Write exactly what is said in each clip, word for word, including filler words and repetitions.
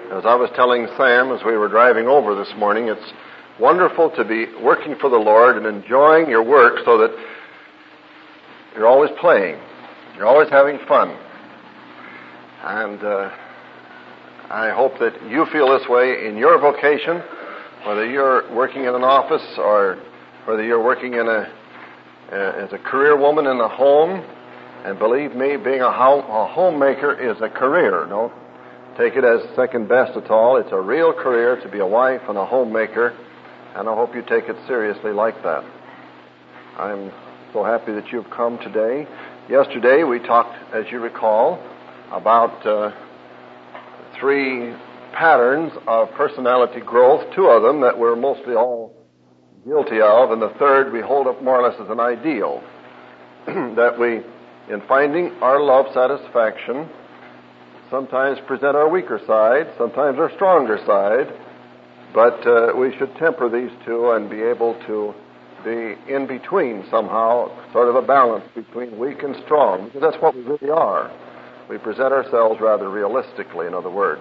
As I was telling Sam as we were driving over this morning, it's wonderful to be working for the Lord and enjoying your work so that you're always playing. You're always having fun. And uh, I hope that you feel this way in your vocation, whether you're working in an office or whether you're working in a uh, as a career woman in a home. And believe me, being a, ho- a homemaker is a career. Don't take it as second best at all. It's a real career to be a wife and a homemaker, and I hope you take it seriously like that. I'm so happy that you've come today. Yesterday we talked, as you recall, about uh, three patterns of personality growth, two of them that we're mostly all guilty of, and the third we hold up more or less as an ideal, that we, in finding our love satisfaction, sometimes present our weaker side, sometimes our stronger side, but uh, we should temper these two and be able to be in between somehow, sort of a balance between weak and strong, because that's what we really are. We present ourselves rather realistically, in other words.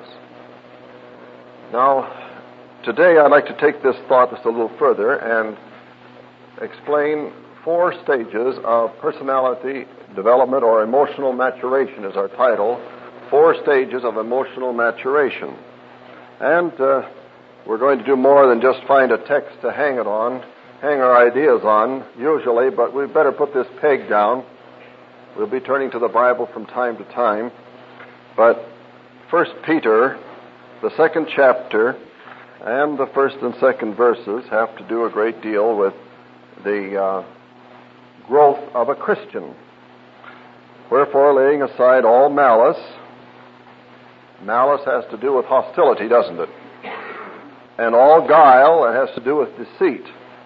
Now, today I'd like to take this thought just a little further and explain four stages of personality development, or emotional maturation is our title. Four stages of emotional maturation. And uh, we're going to do more than just find a text to hang it on, hang our ideas on, usually, but we'd better put this peg down. We'll be turning to the Bible from time to time. But First Peter, the second chapter, and the first and second verses have to do a great deal with the uh, growth of a Christian. Wherefore, laying aside all malice. Malice has to do with hostility, doesn't it? And all guile, it has to do with deceit.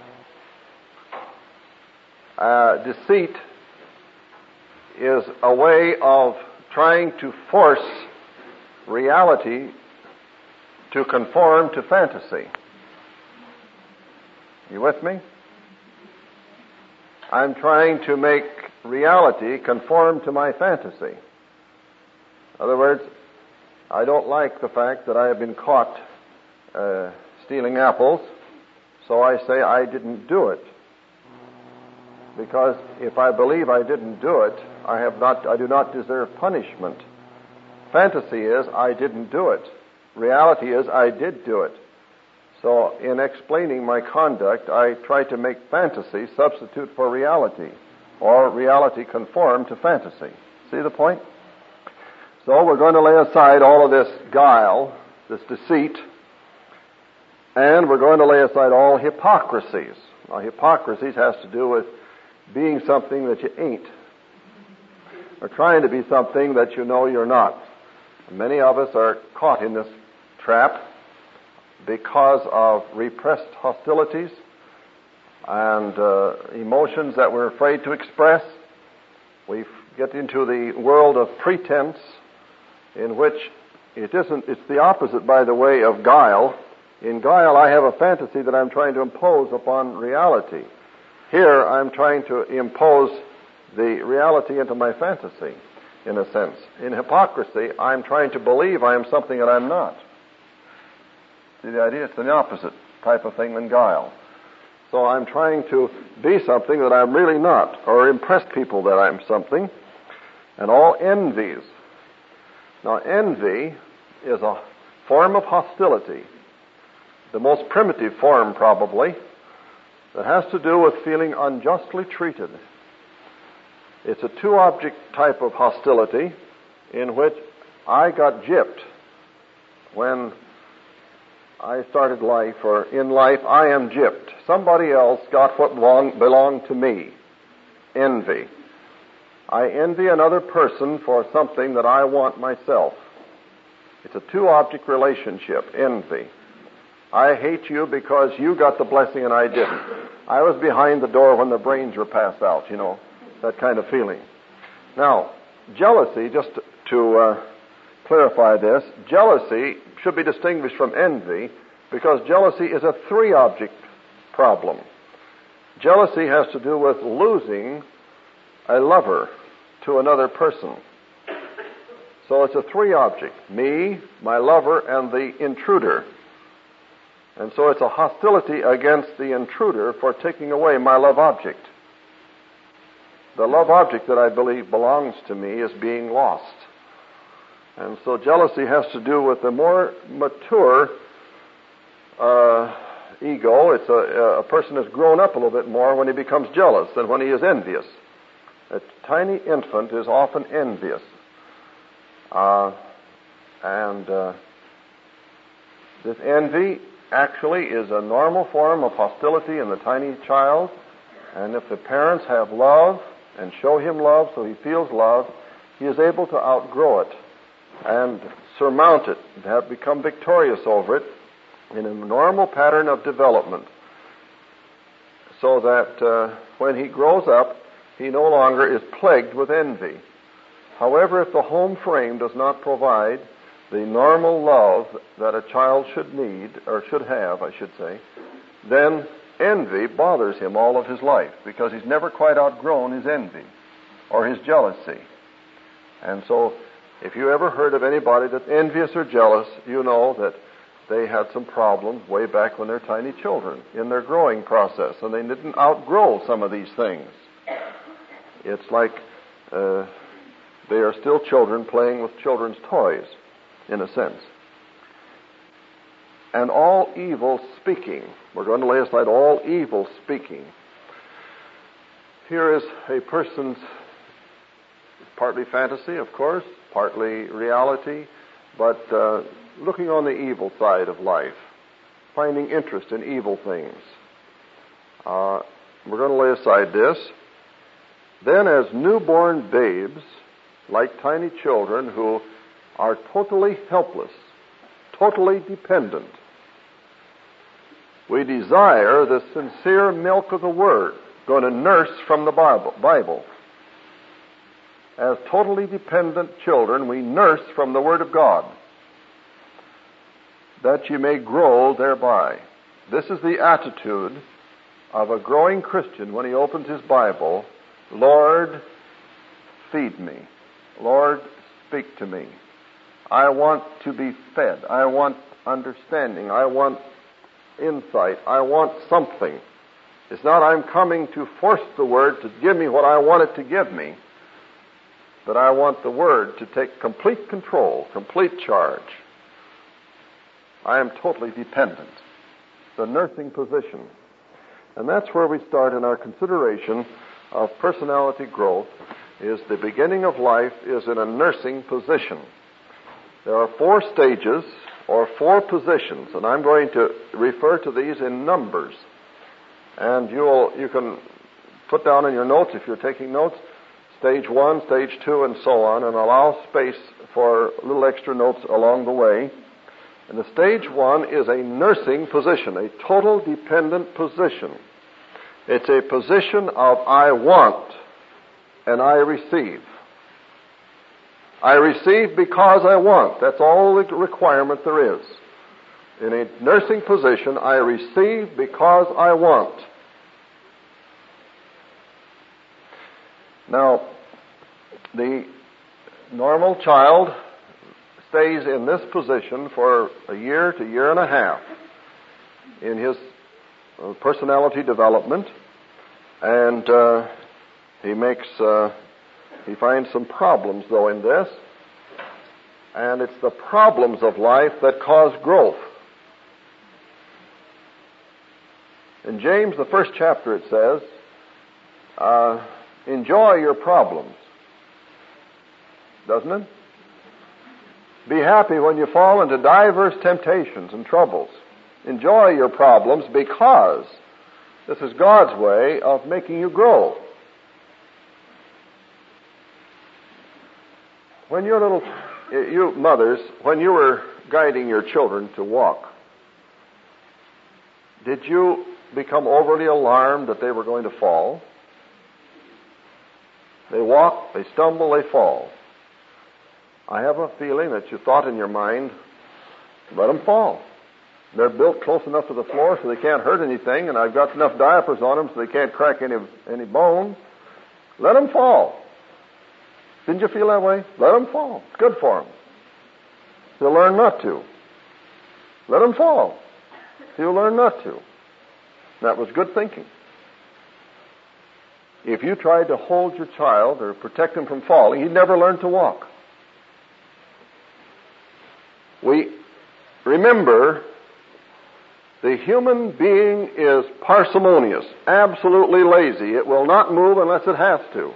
Uh, deceit is a way of trying to force reality to conform to fantasy. You with me? I'm trying to make reality conform to my fantasy. In other words, I don't like the fact that I have been caught uh, stealing apples, so I say I didn't do it. Because if I believe I didn't do it, I have not, I do not deserve punishment. Fantasy is I didn't do it. Reality is I did do it. So in explaining my conduct, I try to make fantasy substitute for reality, or reality conform to fantasy. See the point? So we're going to lay aside all of this guile, this deceit, and we're going to lay aside all hypocrisies. Now, hypocrisies has to do with being something that you ain't, or trying to be something that you know you're not. Many of us are caught in this trap because of repressed hostilities and uh, emotions that we're afraid to express. We get into the world of pretense, in which it isn't, it's the opposite, by the way, of guile. In guile, I have a fantasy that I'm trying to impose upon reality. Here, I'm trying to impose the reality into my fantasy, in a sense. In hypocrisy, I'm trying to believe I am something that I'm not. See the idea? It's the opposite type of thing than guile. So I'm trying to be something that I'm really not, or impress people that I'm something. And all envies. Now, envy is a form of hostility, the most primitive form, probably, that has to do with feeling unjustly treated. It's a two-object type of hostility in which I got gypped when I started life, or in life, I am gypped. Somebody else got what belong, belonged to me. Envy. I envy another person for something that I want myself. It's a two-object relationship, envy. I hate you because you got the blessing and I didn't. I was behind the door when the brains were passed out, you know, that kind of feeling. Now, jealousy, just to uh, clarify this, jealousy should be distinguished from envy because jealousy is a three-object problem. Jealousy has to do with losing a lover to another person. So it's a three object: me, my lover, and the intruder. And so it's a hostility against the intruder for taking away my love object. The love object that I believe belongs to me is being lost. And so jealousy has to do with the more mature uh, ego. It's a, a person has grown up a little bit more when he becomes jealous than when he is envious. A tiny infant is often envious. Uh, and uh, this envy actually is a normal form of hostility in the tiny child. And if the parents have love and show him love so he feels love, he is able to outgrow it and surmount it and have become victorious over it in a normal pattern of development, so that uh, when he grows up, he no longer is plagued with envy. However, if the home frame does not provide the normal love that a child should need, or should have, I should say, then envy bothers him all of his life, because he's never quite outgrown his envy or his jealousy. And so, if you ever heard of anybody that's envious or jealous, you know that they had some problems way back when they're tiny children in their growing process, and they didn't outgrow some of these things. It's like uh, they are still children playing with children's toys, in a sense. And all evil speaking. We're going to lay aside all evil speaking. Here is a person's, partly fantasy, of course, partly reality, but uh, looking on the evil side of life, finding interest in evil things. Uh, we're going to lay aside this. Then, as newborn babes, like tiny children who are totally helpless, totally dependent, we desire the sincere milk of the Word, going to nurse from the Bible. Bible. As totally dependent children, we nurse from the Word of God, that you may grow thereby. This is the attitude of a growing Christian when he opens his Bible. Lord, feed me. Lord, speak to me. I want to be fed. I want understanding. I want insight. I want something. It's not I'm coming to force the Word to give me what I want it to give me, but I want the Word to take complete control, complete charge. I am totally dependent. The nursing position. And that's where we start in our consideration of personality growth, is the beginning of life is in a nursing position. There are four stages or four positions, and I'm going to refer to these in numbers. And you'll, you can put down in your notes, if you're taking notes, stage one, stage two, and so on, and allow space for little extra notes along the way. And the stage one is a nursing position, a total dependent position. It's a position of I want and I receive. I receive because I want. That's all the requirement there is. In a nursing position, I receive because I want. Now, the normal child stays in this position for a year to year and a half in his uh, personality development, and uh, he makes uh, he finds some problems though in this, and it's the problems of life that cause growth. In James, the first chapter, it says, uh, enjoy your problems, doesn't it? Be happy when you fall into diverse temptations and troubles. Enjoy your problems, because this is God's way of making you grow. When you're little, you mothers, when you were guiding your children to walk, did you become overly alarmed that they were going to fall? They walk, they stumble, they fall. I have a feeling that you thought in your mind, let them fall. They're built close enough to the floor so they can't hurt anything, and I've got enough diapers on them so they can't crack any any bone. Let them fall. Didn't you feel that way? Let them fall. It's good for them. They'll learn not to. Let them fall. He'll learn not to. That was good thinking. If you tried to hold your child or protect him from falling, he'd never learn to walk. We remember the human being is parsimonious, absolutely lazy. It will not move unless it has to.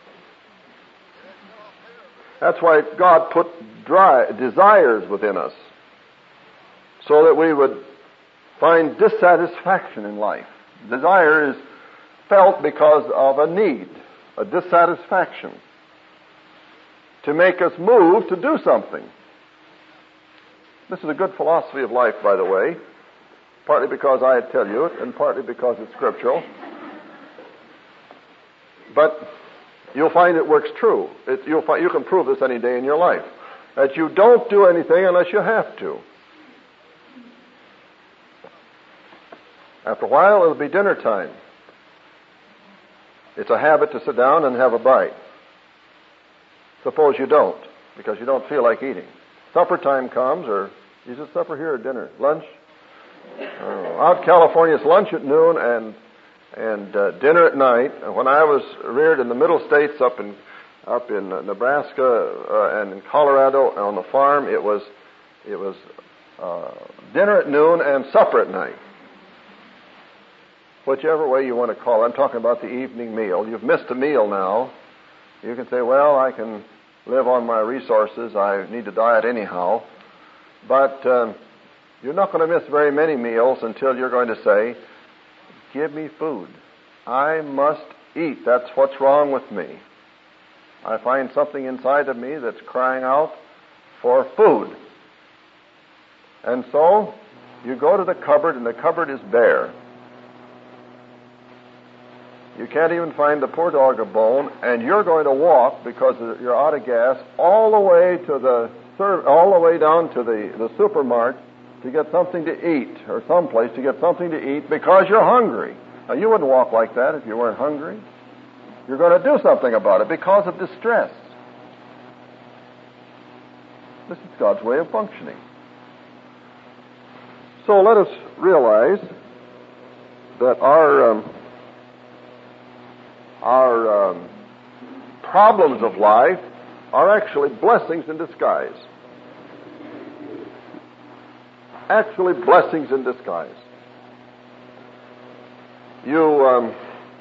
That's why God put dry desires within us, so that we would find dissatisfaction in life. Desire is felt because of a need, a dissatisfaction, to make us move to do something. This is a good philosophy of life, by the way, partly because I tell you it, and partly because it's scriptural. But you'll find it works true. It, you'll find, you can prove this any day in your life, that you don't do anything unless you have to. After a while, it'll be dinner time. It's a habit to sit down and have a bite. Suppose you don't, because you don't feel like eating. Supper time comes, or is it supper here or dinner? Lunch? Uh, out in California, it's lunch at noon and and uh, dinner at night. And when I was reared in the Middle States, up in up in uh, Nebraska uh, and in Colorado on the farm, it was it was uh, dinner at noon and supper at night. Whichever way you want to call it. I'm talking about the evening meal. You've missed a meal now. You can say, well, I can live on my resources. I need to diet anyhow. But um, you're not going to miss very many meals until you're going to say, give me food. I must eat. That's what's wrong with me. I find something inside of me that's crying out for food. And so you go to the cupboard, and the cupboard is bare. You can't even find the poor dog a bone, and you're going to walk, because you're out of gas, all the way to the all the way down to the, the supermarket to get something to eat, or someplace to get something to eat, because you're hungry. Now, you wouldn't walk like that if you weren't hungry. You're going to do something about it because of distress. This is God's way of functioning. So let us realize that our um, our um, problems of life are actually blessings in disguise. Actually blessings in disguise. You um,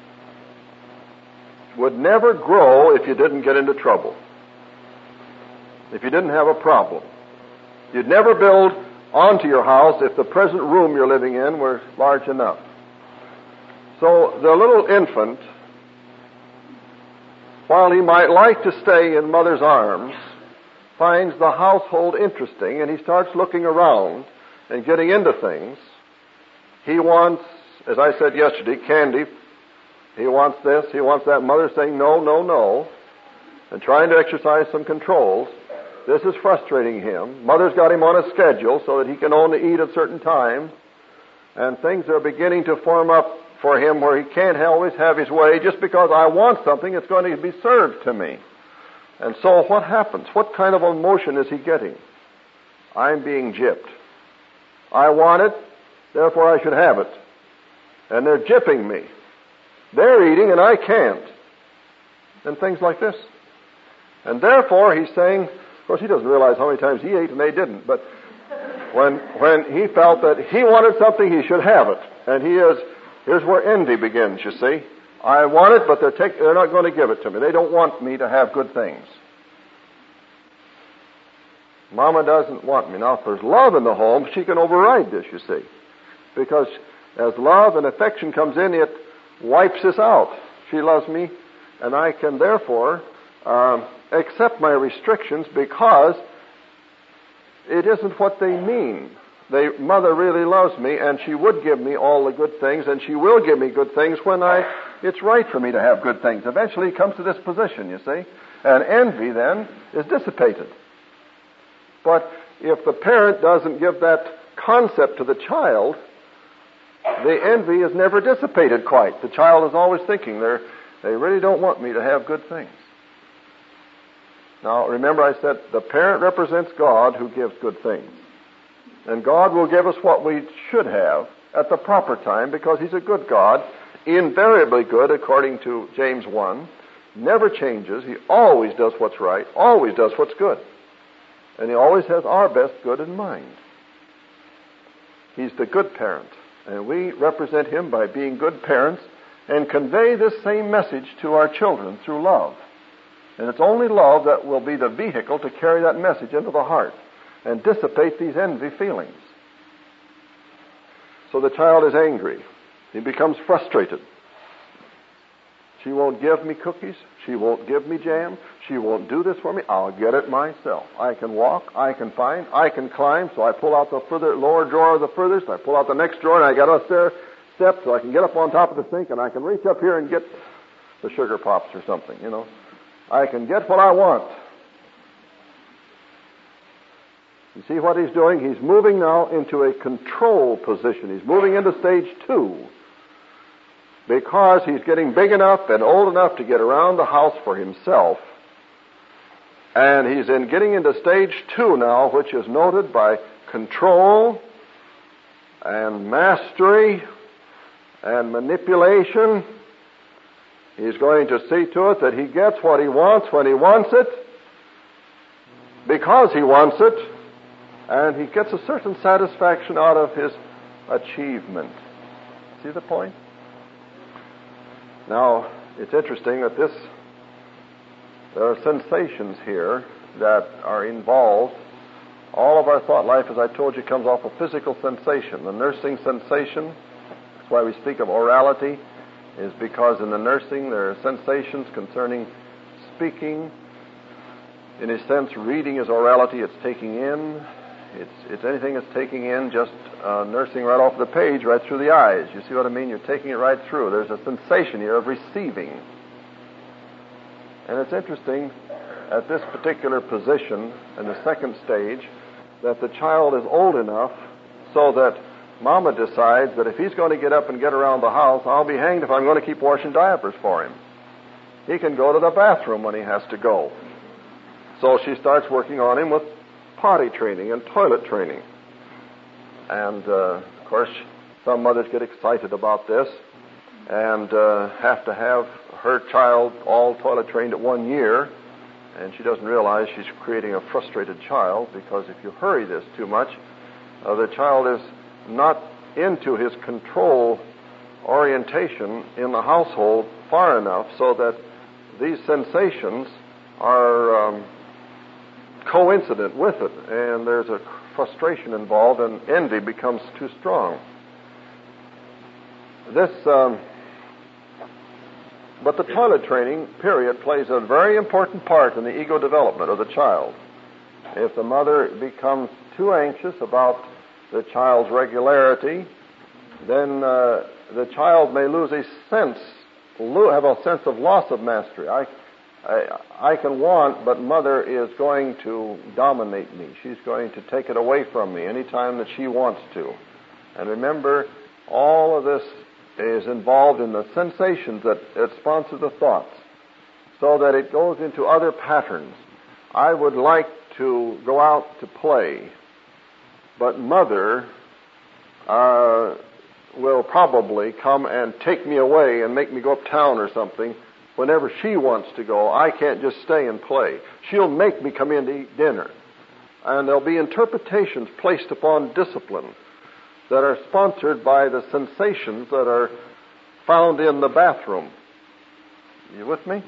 would never grow if you didn't get into trouble. If you didn't have a problem. You'd never build onto your house if the present room you're living in were large enough. So the little infant, while he might like to stay in mother's arms, finds the household interesting, and he starts looking around and getting into things. He wants, as I said yesterday, candy. He wants this, he wants that. Mother saying no, no, no, and trying to exercise some controls. This is frustrating him. Mother's got him on a schedule so that he can only eat at certain times, and things are beginning to form up for him where he can't always have his way. Just because I want something, it's going to be served to me. And so what happens? What kind of emotion is he getting? I'm being gypped. I want it, therefore I should have it. And they're gypping me. They're eating and I can't. And things like this. And therefore he's saying, of course he doesn't realize how many times he ate and they didn't, but when when he felt that he wanted something, he should have it. And he is, here's where envy begins, you see. I want it, but they're, take, they're not going to give it to me. They don't want me to have good things. Mama doesn't want me. Now, if there's love in the home, she can override this, you see. Because as love and affection comes in, it wipes this out. She loves me, and I can therefore um, accept my restrictions because it isn't what they mean. They, Mother really loves me, and she would give me all the good things, and she will give me good things when I, it's right for me to have good things. Eventually it comes to this position, you see. And envy, then, is dissipated. But if the parent doesn't give that concept to the child, the envy is never dissipated quite. The child is always thinking, they're, they really don't want me to have good things. Now, remember I said the parent represents God who gives good things. And God will give us what we should have at the proper time because He's a good God, invariably good according to James one, never changes. He always does what's right, always does what's good. And He always has our best good in mind. He's the good parent. And we represent Him by being good parents and convey this same message to our children through love. And it's only love that will be the vehicle to carry that message into the heart and dissipate these envy feelings. So the child is angry. He becomes frustrated. She won't give me cookies. She won't give me jam. She won't do this for me. I'll get it myself. I can walk. I can find. I can climb. So I pull out the further lower drawer of the furthest. I pull out the next drawer and I got a stair step so I can get up on top of the sink and I can reach up here and get the sugar pops or something, you know. I can get what I want. You see what he's doing? He's moving now into a control position. He's moving into stage two because he's getting big enough and old enough to get around the house for himself. And he's in getting into stage two now, which is noted by control and mastery and manipulation. He's going to see to it that he gets what he wants when he wants it, because he wants it, and he gets a certain satisfaction out of his achievement. See the point? Now, it's interesting that this, there are sensations here that are involved. All of our thought life, as I told you, comes off a physical sensation. The nursing sensation, that's why we speak of orality, is because in the nursing there are sensations concerning speaking. In a sense, reading is orality. It's taking in. It's, it's anything that's taking in, just uh, nursing right off the page, right through the eyes. You see what I mean? You're taking it right through. There's a sensation here of receiving. And it's interesting, at this particular position, in the second stage, that the child is old enough so that Mama decides that if he's going to get up and get around the house, I'll be hanged if I'm going to keep washing diapers for him. He can go to the bathroom when he has to go. So she starts working on him with potty training and toilet training. And, uh, of course, some mothers get excited about this and uh, have to have her child all toilet trained at one year. And she doesn't realize she's creating a frustrated child, because if you hurry this too much, uh, the child is not into his control orientation in the household far enough so that these sensations are um, coincident with it, and there's a frustration involved, and envy becomes too strong. This, um, but the toilet training period plays a very important part in the ego development of the child. If the mother becomes too anxious about the child's regularity, then uh, the child may lose a sense, have a sense of loss of mastery. I, I, I can want, but Mother is going to dominate me. She's going to take it away from me anytime that she wants to. And remember, all of this is involved in the sensations that, that sponsor the thoughts, so that it goes into other patterns. I would like to go out to play, but Mother uh, will probably come and take me away and make me go uptown or something whenever she wants to go. I can't just stay and play. She'll make me come in to eat dinner. And there'll be interpretations placed upon discipline that are sponsored by the sensations that are found in the bathroom. You with me?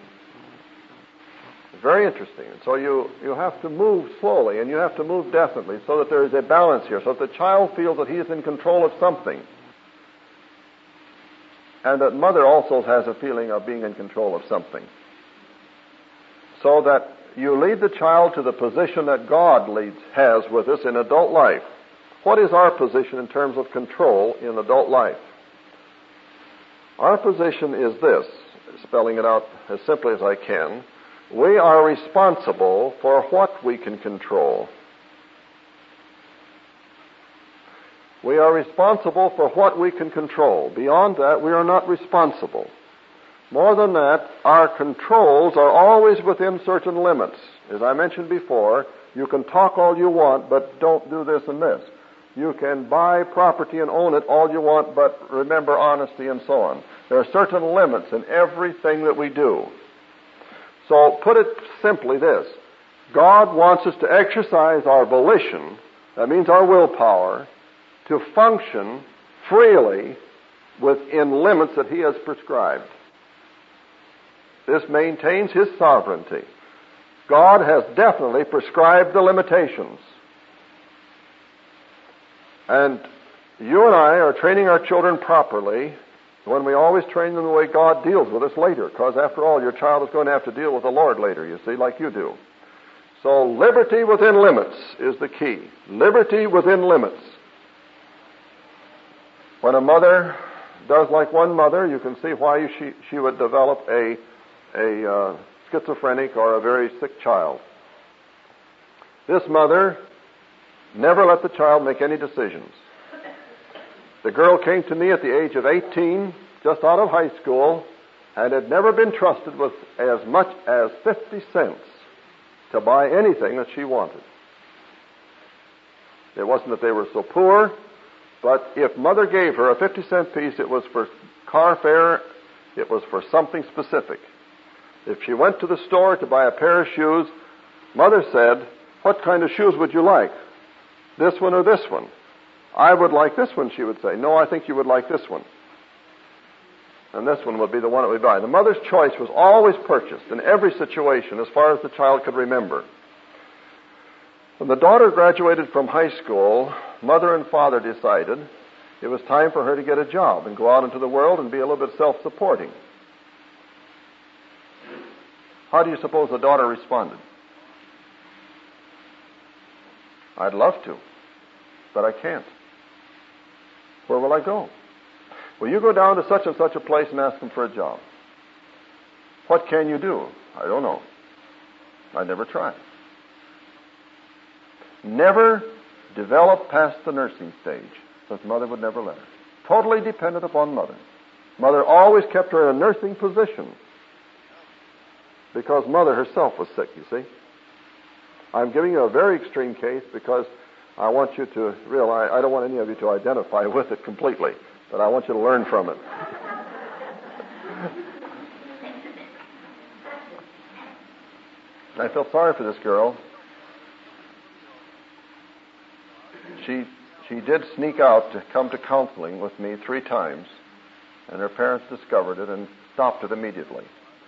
Very interesting. And so you, you have to move slowly, and you have to move definitely, so that there is a balance here, so that the child feels that he is in control of something. And that Mother also has a feeling of being in control of something. So that you lead the child to the position that God leads, has with us in adult life. What is our position in terms of control in adult life? Our position is this, spelling it out as simply as I can. We are responsible for what we can control. We are responsible for what we can control. Beyond that, we are not responsible. More than that, our controls are always within certain limits. As I mentioned before, you can talk all you want, but don't do this and this. You can buy property and own it all you want, but remember honesty and so on. There are certain limits in everything that we do. So put it simply this. God wants us to exercise our volition, that means our willpower, to function freely within limits that He has prescribed. This maintains His sovereignty. God has definitely prescribed the limitations. And you and I are training our children properly when we always train them the way God deals with us later, because after all, your child is going to have to deal with the Lord later, you see, like you do. So liberty within limits is the key. Liberty within limits. When a mother does like one mother, you can see why she, she would develop a, a uh, schizophrenic or a very sick child. This mother never let the child make any decisions. The girl came to me at the age of eighteen, just out of high school, and had never been trusted with as much as fifty cents to buy anything that she wanted. It wasn't that they were so poor, but if mother gave her a fifty cent piece, it was for car fare, it was for something specific. If she went to the store to buy a pair of shoes, mother said, "What kind of shoes would you like? This one or this one?" "I would like this one," she would say. "No, I think you would like this one." And this one would be the one that we buy. The mother's choice was always purchased in every situation as far as the child could remember. When the daughter graduated from high school, mother and father decided it was time for her to get a job and go out into the world and be a little bit self-supporting. How do you suppose the daughter responded? "I'd love to, but I can't. Where will I go?" "Well, you go down to such and such a place and ask them for a job." "What can you do?" "I don't know. I never tried." Never developed past the nursing stage, since mother would never let her. Totally dependent upon mother. Mother always kept her in a nursing position because mother herself was sick, you see. I'm giving you a very extreme case because I want you to realize, I don't want any of you to identify with it completely, but I want you to learn from it. I feel sorry for this girl. She she did sneak out to come to counseling with me three times, and her parents discovered it and stopped it immediately.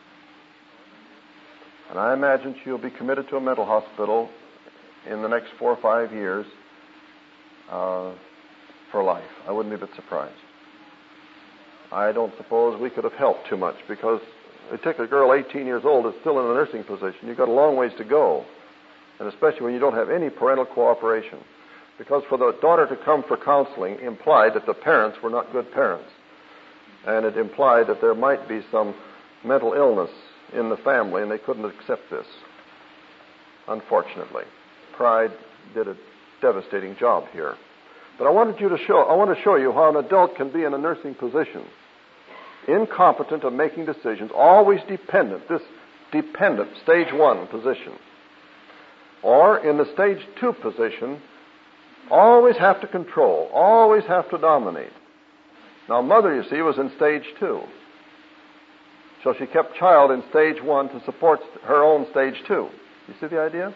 And I imagine she'll be committed to a mental hospital in the next four or five years uh, for life. I wouldn't be a bit surprised. I don't suppose we could have helped too much because a particular girl, eighteen years old, is still in a nursing position. You've got a long ways to go, and especially when you don't have any parental cooperation. Because for the daughter to come for counseling implied that the parents were not good parents, and it implied that there might be some mental illness in the family, and they couldn't accept this. Unfortunately, pride did a devastating job here. But I wanted you to show, I want to show you how an adult can be in a nursing position, incompetent of making decisions, always dependent, this dependent stage one position. Or in the stage two position, always have to control, always have to dominate. Now mother, you see, was in stage two. So she kept child in stage one to support her own stage two. You see the idea?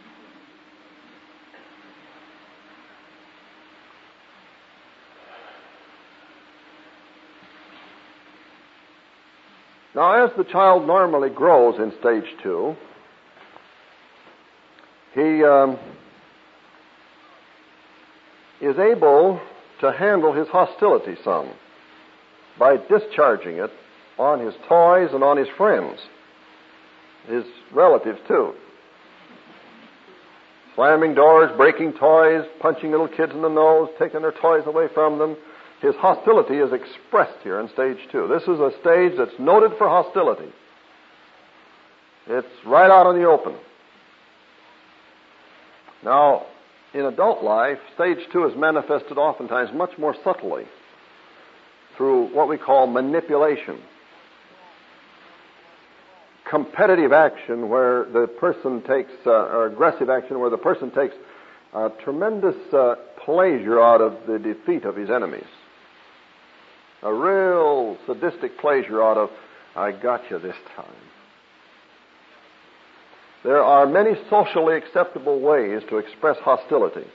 Now, as the child normally grows in stage two, he um, is able to handle his hostility some by discharging it on his toys and on his friends, his relatives too. Slamming doors, breaking toys, punching little kids in the nose, taking their toys away from them. His hostility is expressed here in stage two. This is a stage that's noted for hostility. It's right out in the open. Now, in adult life, stage two is manifested oftentimes much more subtly through what we call manipulation. competitive action where the person takes, uh, or aggressive action where the person takes uh, tremendous uh, pleasure out of the defeat of his enemies. A real sadistic pleasure out of, I got you this time. There are many socially acceptable ways to express hostility.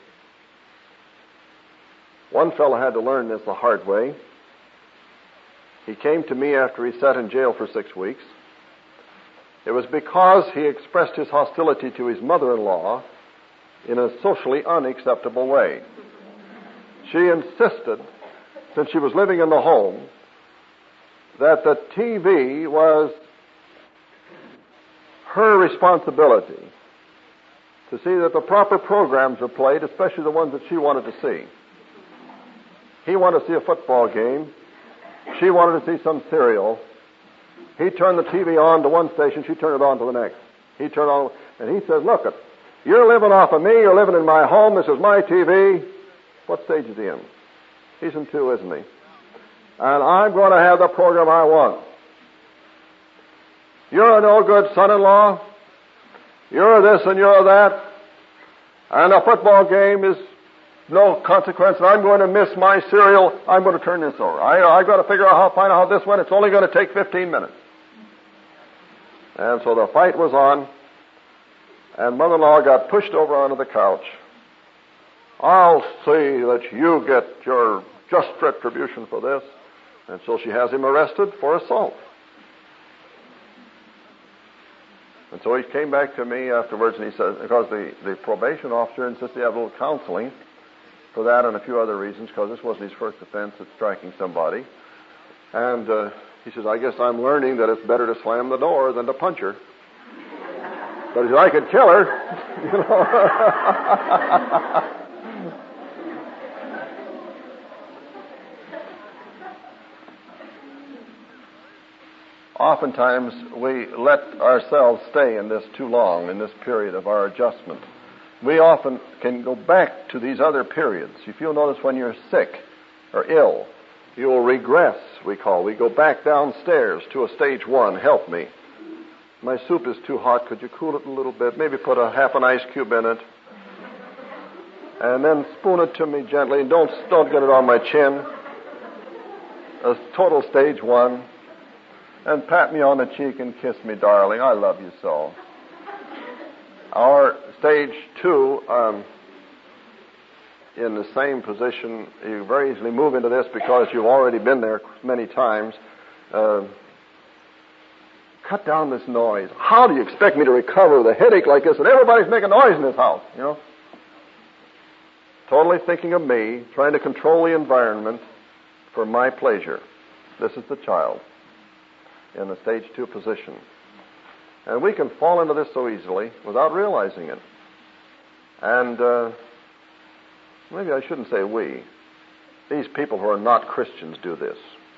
One fellow had to learn this the hard way. He came to me after he sat in jail for six weeks. It was because he expressed his hostility to his mother-in-law in a socially unacceptable way. She insisted, since she was living in the home, that the T V was her responsibility to see that the proper programs were played, especially the ones that she wanted to see. He wanted to see a football game. She wanted to see some serial. He turned the T V on to one station, she turned it on to the next. He turned on, and he says, look, it, you're living off of me, you're living in my home, this is my T V. What stage is he in? He's in two, isn't he? And I'm going to have the program I want. You're a no-good son-in-law. You're this and you're that. And a football game is no consequence, and I'm going to miss my serial. I'm going to turn this over. I, I've got to figure out how, find out how this went. It's only going to take fifteen minutes. And so the fight was on, and mother-in-law got pushed over onto the couch. I'll see that you get your just retribution for this. And so she has him arrested for assault. And so he came back to me afterwards, and he said, because the, the probation officer insisted he have a little counseling for that and a few other reasons, because this wasn't his first offense at striking somebody. And uh, he says, I guess I'm learning that it's better to slam the door than to punch her. But he said, I could kill her. You know. Oftentimes, we let ourselves stay in this too long, in this period of our adjustment. We often can go back to these other periods. If you'll notice, when you're sick or ill, you will regress, we call. We go back downstairs to a stage one. Help me. My soup is too hot. Could you cool it a little bit? Maybe put a half an ice cube in it. And then spoon it to me gently. Don't, don't get it on my chin. A total stage one. And pat me on the cheek and kiss me, darling. I love you so. Our stage two, um, in the same position, you very easily move into this because you've already been there many times. Uh, cut down this noise. How do you expect me to recover with a headache like this and everybody's making noise in this house, you know? Totally thinking of me, trying to control the environment for my pleasure. This is the child in the stage two position. And we can fall into this so easily without realizing it. And uh, maybe I shouldn't say we. These people who are not Christians do this.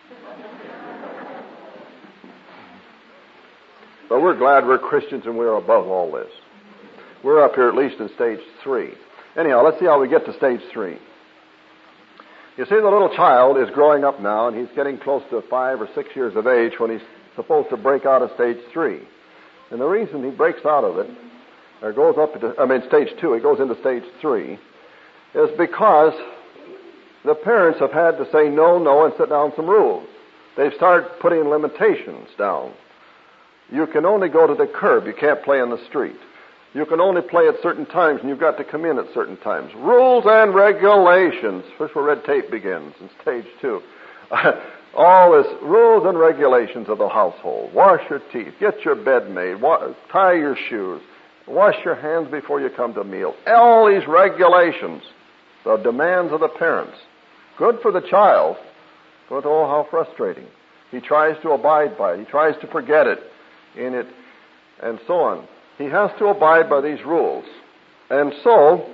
But we're glad we're Christians and we're above all this. We're up here at least in stage three. Anyhow, let's see how we get to stage three. You see, the little child is growing up now, and he's getting close to five or six years of age when he's supposed to break out of stage three. And the reason he breaks out of it, or goes up to, I mean, stage two, he goes into stage three, is because the parents have had to say no, no, and set down some rules. They've started putting limitations down. You can only go to the curb. You can't play on the street. You can only play at certain times, and you've got to come in at certain times. Rules and regulations. First where red tape begins in stage two. All this rules and regulations of the household. Wash your teeth. Get your bed made. Wa- tie your shoes. Wash your hands before you come to meals. All these regulations, the demands of the parents. Good for the child, but oh, how frustrating. He tries to abide by it. He tries to forget it in it, and so on. He has to abide by these rules. And so,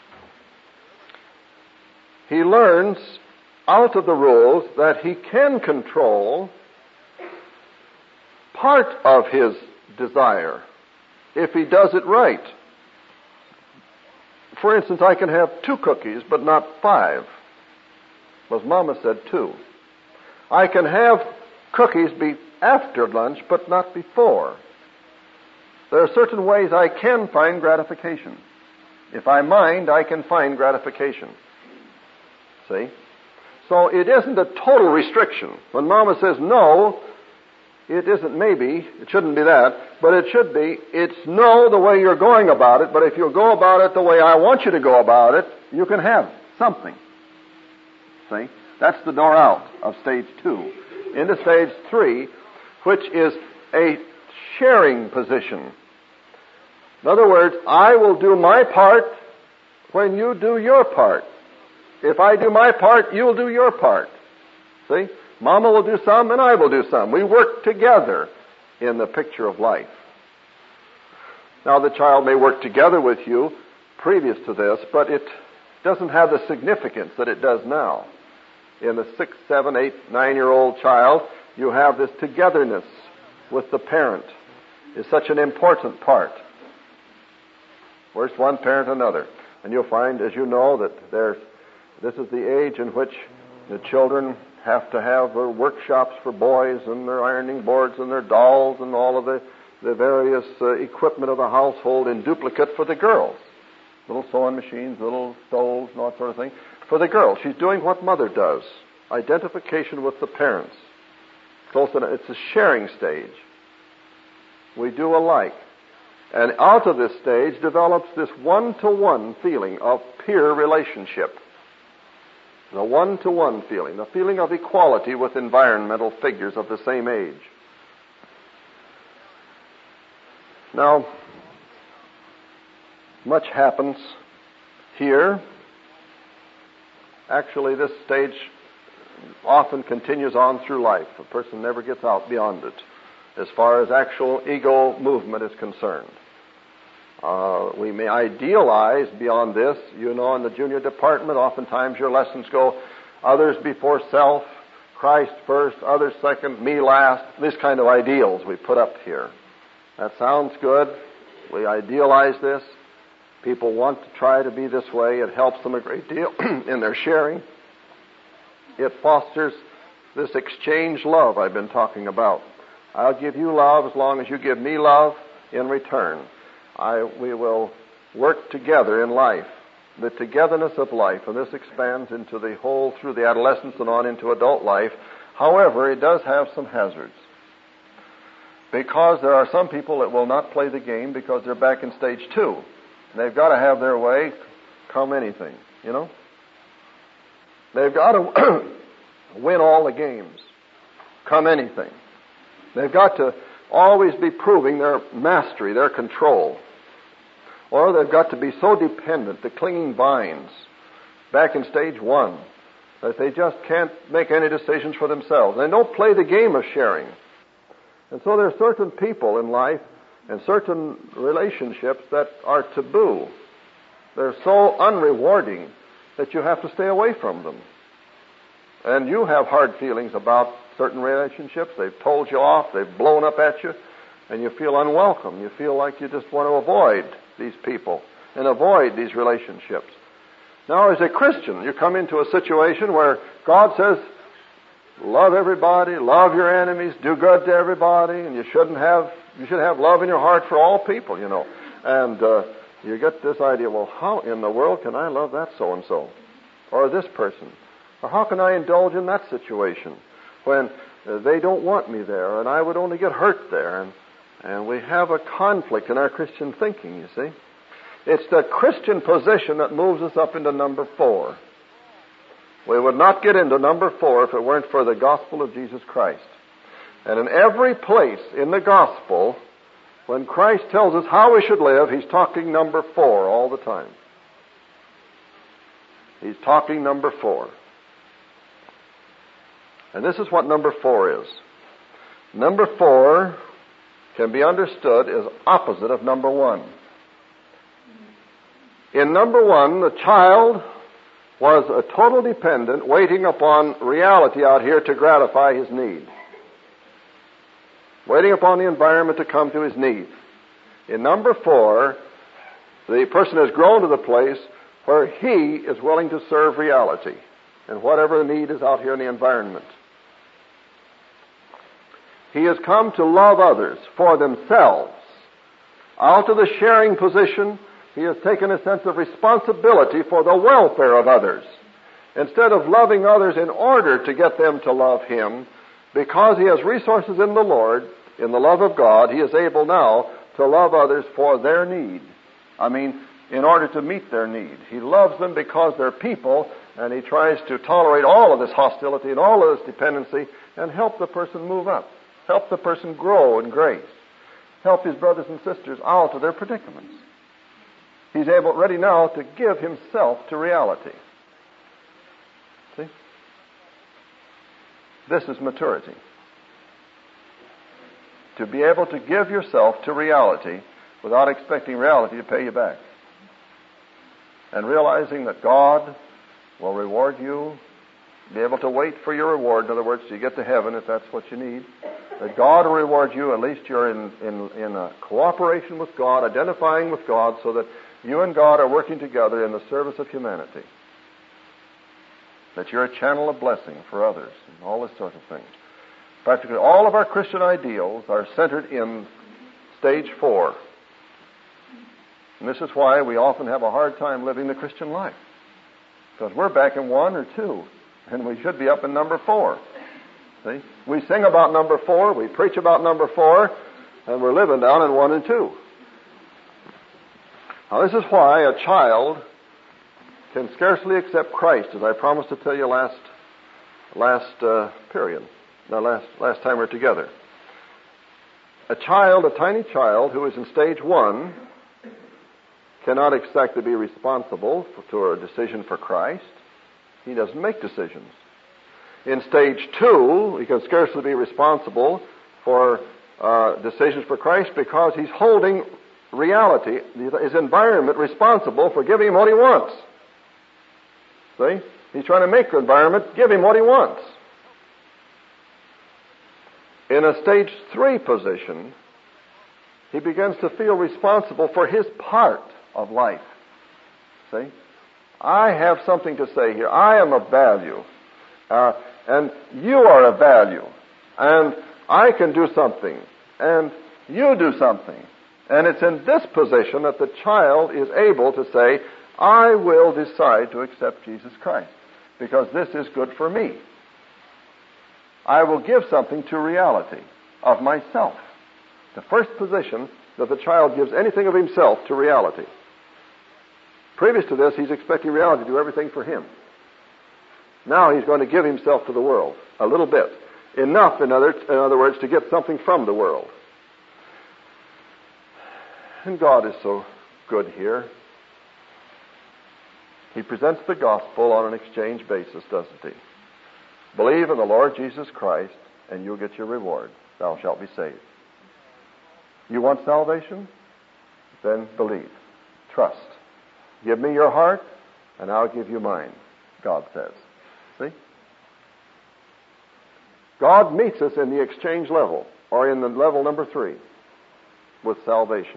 he learns out of the rules that he can control part of his desire if he does it right. For instance, I can have two cookies, but not five. Because Mama said two. I can have cookies be after lunch, but not before. There are certain ways I can find gratification. If I mind, I can find gratification. See? So it isn't a total restriction. When Mama says no, it isn't maybe, it shouldn't be that, but it should be, it's no the way you're going about it, but if you'll go about it the way I want you to go about it, you can have something. See? That's the door out of stage two. Into stage three, which is a sharing position. In other words, I will do my part when you do your part. If I do my part, you'll do your part. See? Mama will do some and I will do some. We work together in the picture of life. Now the child may work together with you previous to this, but it doesn't have the significance that it does now. In the six, seven, eight, nine-year-old child, you have this togetherness with the parent. Is such an important part. First one parent, another. And you'll find, as you know, that there's, this is the age in which the children have to have their workshops for boys and their ironing boards and their dolls and all of the, the various uh, equipment of the household in duplicate for the girls. Little sewing machines, little stoves and all that sort of thing. For the girl, she's doing what mother does. Identification with the parents. Close enough. It's a sharing stage. We do alike. And out of this stage develops this one-to-one feeling of peer relationship. The one-to-one feeling, the feeling of equality with environmental figures of the same age. Now, much happens here. Actually, this stage often continues on through life. A person never gets out beyond it as far as actual ego movement is concerned. Uh, we may idealize beyond this. You know, in the junior department, oftentimes your lessons go others before self, Christ first, others second, me last. These kind of ideals we put up here. That sounds good. We idealize this. People want to try to be this way. It helps them a great deal in their sharing. It fosters this exchange love I've been talking about. I'll give you love as long as you give me love in return. I, we will work together in life, the togetherness of life, and this expands into the whole, through the adolescence and on into adult life. However, it does have some hazards. Because there are some people that will not play the game because they're back in stage two. They've got to have their way, come anything, you know. They've got to win all the games, come anything. They've got to always be proving their mastery, their control. Or they've got to be so dependent, the clinging vines, back in stage one, that they just can't make any decisions for themselves. They don't play the game of sharing. And so there are certain people in life and certain relationships that are taboo. They're so unrewarding that you have to stay away from them. And you have hard feelings about certain relationships. They've told you off, they've blown up at you, and you feel unwelcome. You feel like you just want to avoid these people and avoid these relationships. Now, as a Christian, you come into a situation where God says, love everybody, love your enemies, do good to everybody, and you shouldn't have, you should have love in your heart for all people, you know. And uh, you get this idea, well, how in the world can I love that so-and-so? Or this person? Or how can I indulge in that situation when uh, they don't want me there and I would only get hurt there? And, and we have a conflict in our Christian thinking, you see. It's the Christian position that moves us up into number four. We would not get into number four if it weren't for the gospel of Jesus Christ. And in every place in the gospel, when Christ tells us how we should live, He's talking number four all the time. He's talking number four. And this is what number four is. Number four can be understood as opposite of number one. In number one, the child was a total dependent waiting upon reality out here to gratify his need. Waiting upon the environment to come to his needs. In number four, the person has grown to the place where he is willing to serve reality and whatever the need is out here in the environment. He has come to love others for themselves Out of the sharing position, he has taken a sense of responsibility for the welfare of others. Instead of loving others in order to get them to love him, because he has resources in the Lord, in the love of God, he is able now to love others for their need. I mean, in order to meet their need. He loves them because they're people, and he tries to tolerate all of this hostility and all of this dependency and help the person move up, help the person grow in grace, help his brothers and sisters out of their predicaments. He's able, ready now, to give himself to reality. See? This is maturity. To be able to give yourself to reality without expecting reality to pay you back. And realizing that God will reward you, be able to wait for your reward, in other words, till you get to heaven if that's what you need, that God will reward you, at least you're in, in, in a cooperation with God, identifying with God, so that you and God are working together in the service of humanity. That you're a channel of blessing for others, and all this sort of thing. Practically all of our Christian ideals are centered in stage four. And this is why we often have a hard time living the Christian life. Because we're back in one or two, and we should be up in number four. See? We sing about number four, we preach about number four, and we're living down in one and two. Now this is why a child can scarcely accept Christ, as I promised to tell you last last uh, period, no, last last time we were together. A child, a tiny child who is in stage one, cannot expect to be responsible for, to a decision for Christ. He doesn't make decisions. In stage two, he can scarcely be responsible for uh, decisions for Christ because he's holding reality, his environment, responsible for giving him what he wants. See? He's trying to make the environment give him what he wants. In a stage three position, he begins to feel responsible for his part of life. See? I have something to say here. I am of value. Uh, and you are of value. And I can do something. And you do something. And it's in this position that the child is able to say, I will decide to accept Jesus Christ because this is good for me. I will give something to reality of myself. The first position that the child gives anything of himself to reality. Previous to this, he's expecting reality to do everything for him. Now he's going to give himself to the world, a little bit. Enough, in other, in other words, to get something from the world. And God is so good here. He presents the gospel on an exchange basis, doesn't he? Believe in the Lord Jesus Christ, and you'll get your reward. Thou shalt be saved. You want salvation? Then believe. Trust. Give me your heart, and I'll give you mine, God says. See? God meets us in the exchange level, or in the level number three, with salvation.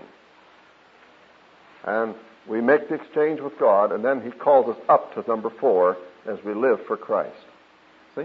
And we make the exchange with God, and then He calls us up to number four as we live for Christ. See?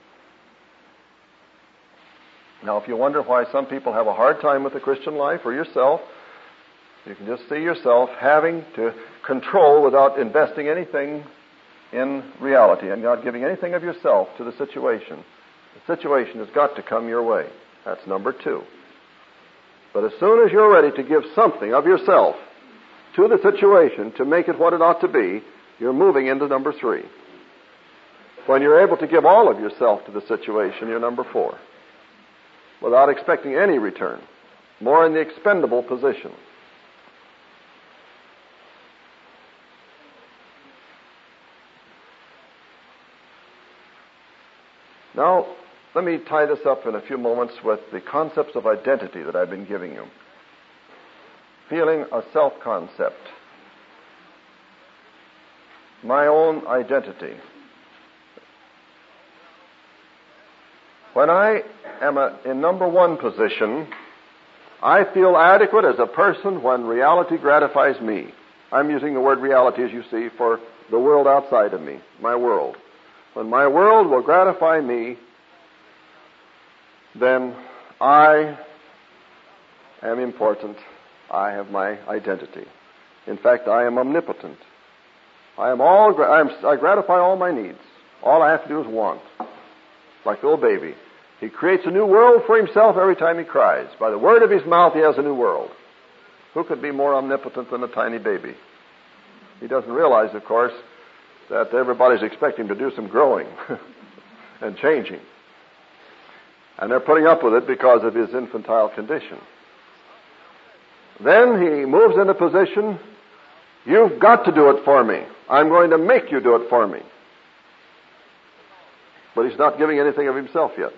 Now, if you wonder why some people have a hard time with the Christian life, or yourself, you can just see yourself having to control without investing anything in reality and not giving anything of yourself to the situation. The situation has got to come your way. That's number two. But as soon as you're ready to give something of yourself to the situation to make it what it ought to be, you're moving into number three. When you're able to give all of yourself to the situation, you're number four. Without expecting any return. More in the expendable position. Now, let me tie this up in a few moments with the concepts of identity that I've been giving you. Feeling a self-concept. My own identity. When I am a, in number one position, I feel adequate as a person when reality gratifies me. I'm using the word reality, as you see, for the world outside of me, my world. When my world will gratify me, then I am important. I have my identity. In fact, I am omnipotent. I am all. I, am, I gratify all my needs. All I have to do is want, like the little baby. He creates a new world for himself every time he cries. By the word of his mouth, he has a new world. Who could be more omnipotent than a tiny baby? He doesn't realize, of course, that everybody's expecting him to do some growing and changing. And they're putting up with it because of his infantile condition. Then he moves into position, you've got to do it for me. I'm going to make you do it for me. But he's not giving anything of himself yet.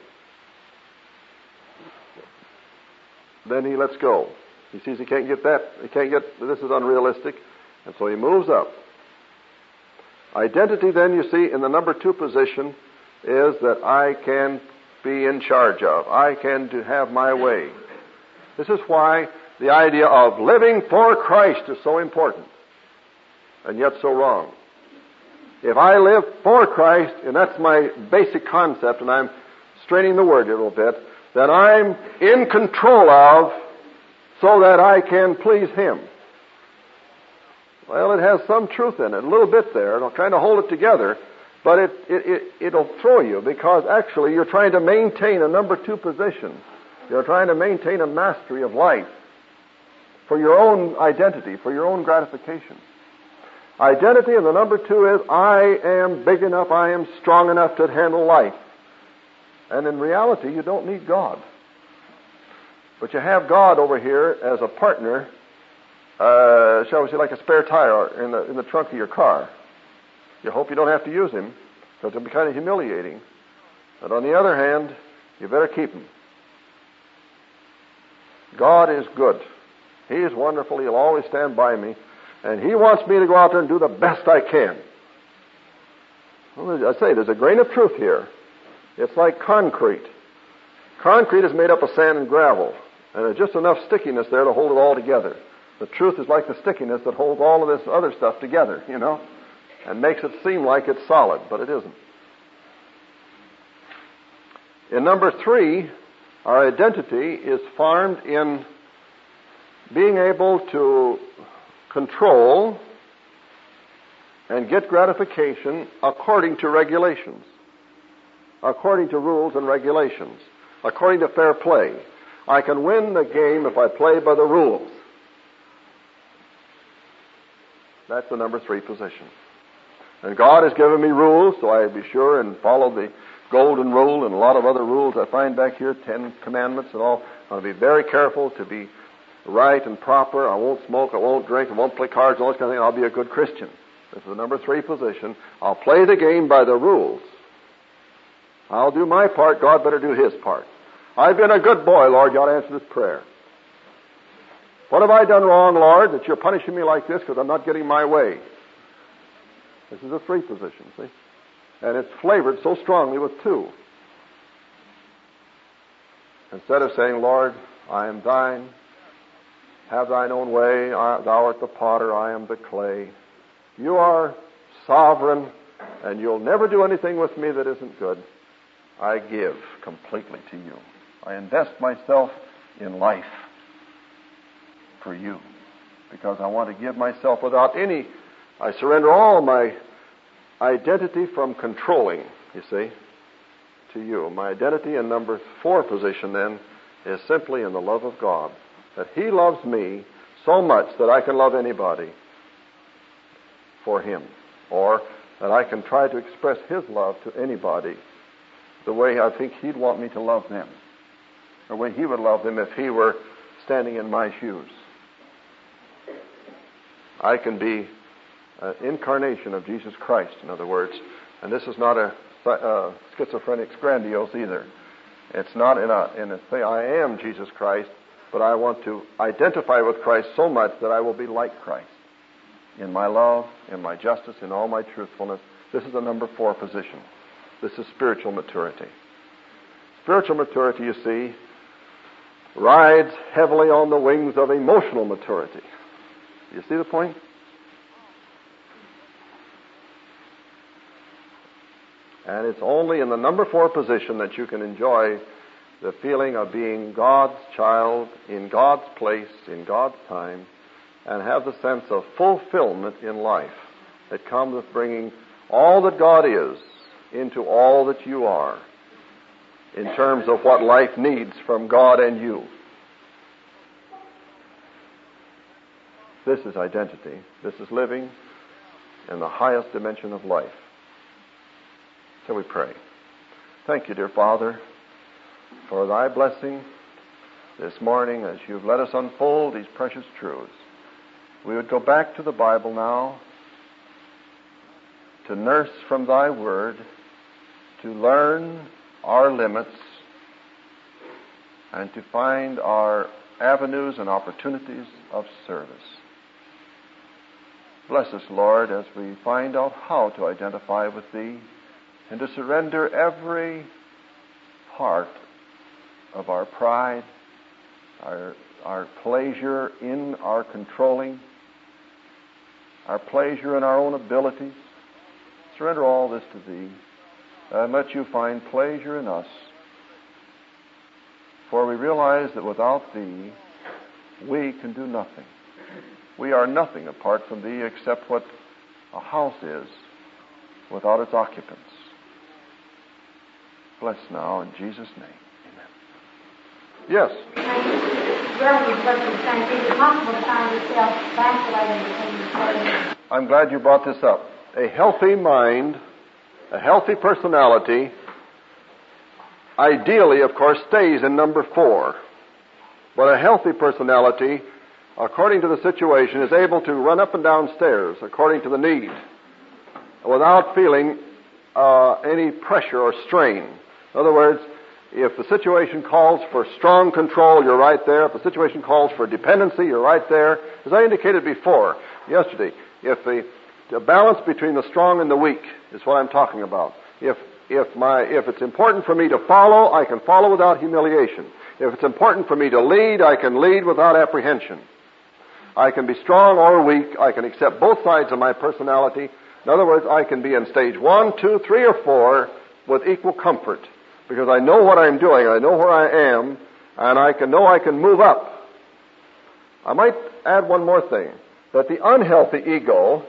Then he lets go. He sees he can't get that. He can't get, this is unrealistic. And so he moves up. Identity then, you see, in the number two position is that I can be in charge of. I can do, have my way. This is why the idea of living for Christ is so important and yet so wrong. If I live for Christ, and that's my basic concept, and I'm straining the word a little bit, that I'm in control of so that I can please Him. Well, it has some truth in it, a little bit there, and I'm trying to hold it together, but it, it, it, it'll throw you because actually you're trying to maintain a number two position. You're trying to maintain a mastery of life for your own identity, for your own gratification. Identity in the number two is I am big enough, I am strong enough to handle life. And in reality, you don't need God. But you have God over here as a partner, uh, shall we say, like a spare tire in the, in the trunk of your car. You hope you don't have to use him, because it'll be kind of humiliating. But on the other hand, you better keep him. God is good. He is wonderful. He'll always stand by me. And He wants me to go out there and do the best I can. Well, I say, there's a grain of truth here. It's like concrete. Concrete is made up of sand and gravel. And there's just enough stickiness there to hold it all together. The truth is like the stickiness that holds all of this other stuff together, you know, and makes it seem like it's solid, but it isn't. In number three, our identity is formed in being able to control and get gratification according to regulations, according to rules and regulations, according to fair play. I can win the game if I play by the rules. That's the number three position. And God has given me rules, so I be sure and follow the golden rule and a lot of other rules I find back here, Ten Commandments and all. I'll be very careful to be right and proper. I won't smoke, I won't drink, I won't play cards, all this kind of thing. I'll be a good Christian. This is the number three position. I'll play the game by the rules. I'll do my part, God better do His part. I've been a good boy, Lord, you ought to answer this prayer. What have I done wrong, Lord, that you're punishing me like this because I'm not getting my way? This is a three position, see? And it's flavored so strongly with two. Instead of saying, Lord, I am thine, have thine own way, thou art the potter, I am the clay. You are sovereign, and you'll never do anything with me that isn't good. I give completely to you. I invest myself in life for you, because I want to give myself without any, I surrender all my identity from controlling, you see, to you. My identity in number four position then is simply in the love of God. That He loves me so much that I can love anybody for Him. Or that I can try to express His love to anybody the way I think He'd want me to love them. Or the way He would love them if He were standing in my shoes. I can be an incarnation of Jesus Christ, in other words. And this is not a uh, schizophrenic grandiose either. It's not in a, in a say, I am Jesus Christ, but I want to identify with Christ so much that I will be like Christ in my love, in my justice, in all my truthfulness. This is the number four position. This is spiritual maturity. Spiritual maturity, you see, rides heavily on the wings of emotional maturity. You see the point? And it's only in the number four position that you can enjoy the feeling of being God's child in God's place, in God's time, and have the sense of fulfillment in life that comes with bringing all that God is into all that you are in terms of what life needs from God and you. This is identity. This is living in the highest dimension of life. So we pray. Thank you, dear Father, for thy blessing this morning as you've let us unfold these precious truths. We would go back to the Bible now to nurse from thy word, to learn our limits, and to find our avenues and opportunities of service. Bless us, Lord, as we find out how to identify with thee and to surrender every part of our pride, our, our pleasure in our controlling, our pleasure in our own abilities. Surrender all this to thee, and let you find pleasure in us. For we realize that without thee, we can do nothing. We are nothing apart from thee except what a house is without its occupants. Bless now in Jesus' name. Amen. Yes? I'm glad you brought this up. A healthy mind, a healthy personality, ideally, of course, stays in number four. But a healthy personality, according to the situation, is able to run up and down stairs according to the need without feeling uh, any pressure or strain. In other words, if the situation calls for strong control, you're right there. If the situation calls for dependency, you're right there. As I indicated before, yesterday, if the, the balance between the strong and the weak is what I'm talking about. If if my if it's important for me to follow, I can follow without humiliation. If it's important for me to lead, I can lead without apprehension. I can be strong or weak. I can accept both sides of my personality. In other words, I can be in stage one, two, three, or four with equal comfort because I know what I'm doing. I know where I am, and I can know I can move up. I might add one more thing, that the unhealthy ego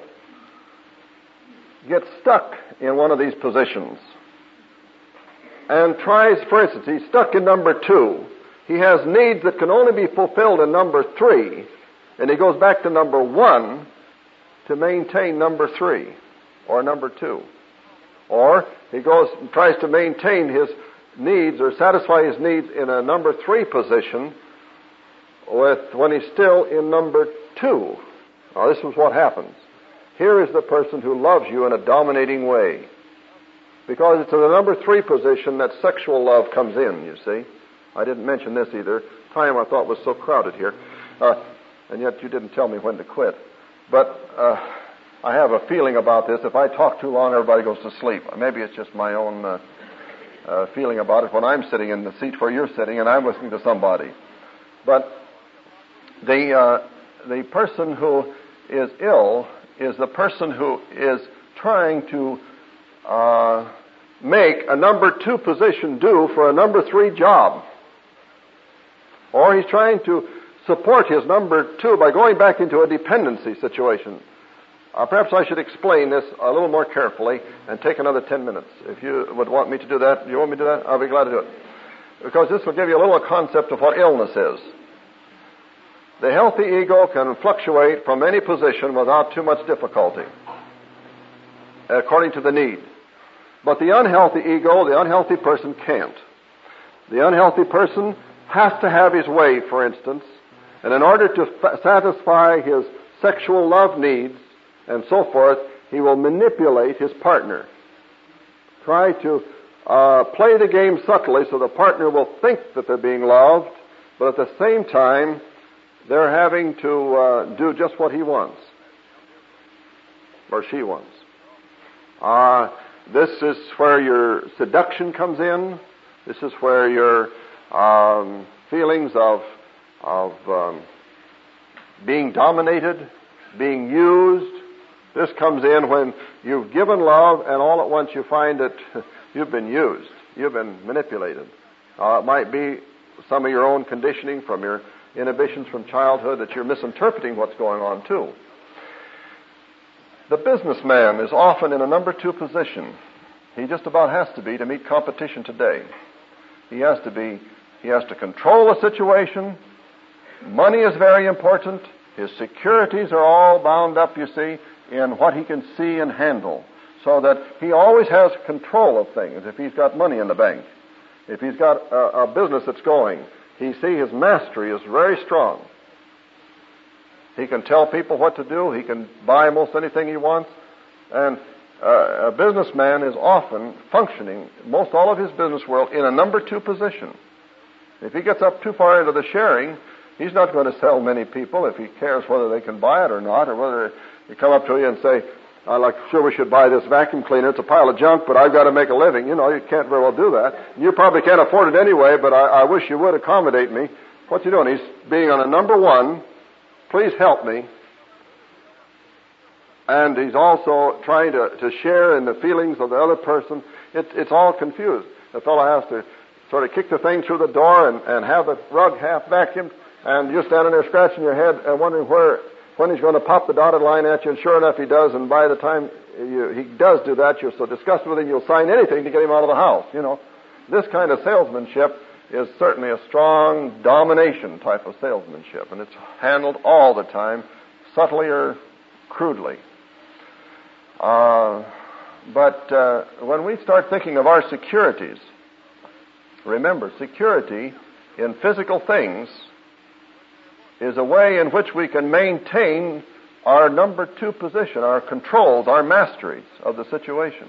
gets stuck in one of these positions and tries, for instance, he's stuck in number two. He has needs that can only be fulfilled in number three, and he goes back to number one to maintain number three or number two. Or he goes and tries to maintain his needs or satisfy his needs in a number three position with when he's still in number two. Now, this is what happens. Here is the person who loves you in a dominating way. Because it's in the number three position that sexual love comes in, you see. I didn't mention this either. Time I thought was so crowded here. Uh, and yet you didn't tell me when to quit. But uh, I have a feeling about this. If I talk too long, everybody goes to sleep. Maybe it's just my own uh, uh, feeling about it when I'm sitting in the seat where you're sitting and I'm listening to somebody. But the uh, the person who is ill is the person who is trying to uh, make a number two position do for a number three job. Or he's trying to support his number two by going back into a dependency situation. Uh, perhaps I should explain this a little more carefully and take another ten minutes. If you would want me to do that, do you want me to do that? I'll be glad to do it. Because this will give you a little concept of what illness is. The healthy ego can fluctuate from any position without too much difficulty, according to the need. But the unhealthy ego, the unhealthy person, can't. The unhealthy person has to have his way, for instance, and in order to f- satisfy his sexual love needs and so forth, he will manipulate his partner. Try to uh, play the game subtly so the partner will think that they're being loved, but at the same time, they're having to uh, do just what he wants, or she wants. Uh, this is where your seduction comes in. This is where your um, feelings of of um, being dominated, being used. This comes in when you've given love and all at once you find that you've been used. You've been manipulated. Uh, it might be some of your own conditioning from your inhibitions from childhood that you're misinterpreting what's going on too. The businessman is often in a number two position. He just about has to be to meet competition today. He has to be, he has to control the situation. Money is very important. His securities are all bound up, you see, in what he can see and handle, so that he always has control of things. If he's got money in the bank, if he's got a, a business that's going, he see his mastery is very strong. He can tell people what to do. He can buy most anything he wants. And uh, a businessman is often functioning, most all of his business world, in a number two position. If he gets up too far into the sharing, he's not going to sell many people if he cares whether they can buy it or not, or whether they come up to you and say, I like, sure we should buy this vacuum cleaner. It's a pile of junk, but I've got to make a living. You know, you can't very well do that. You probably can't afford it anyway, but I, I wish you would accommodate me. What's he doing? He's being on a number one. Please help me. And he's also trying to, to share in the feelings of the other person. It, it's all confused. The fellow has to sort of kick the thing through the door and, and have the rug half vacuumed, and you're standing there scratching your head and wondering where, when he's going to pop the dotted line at you, and sure enough he does, and by the time you, he does do that, you're so disgusted with him you'll sign anything to get him out of the house, you know. This kind of salesmanship is certainly a strong domination type of salesmanship, and it's handled all the time, subtly or crudely. Uh, but uh, when we start thinking of our securities, remember, security in physical things is a way in which we can maintain our number two position, our controls, our masteries of the situation.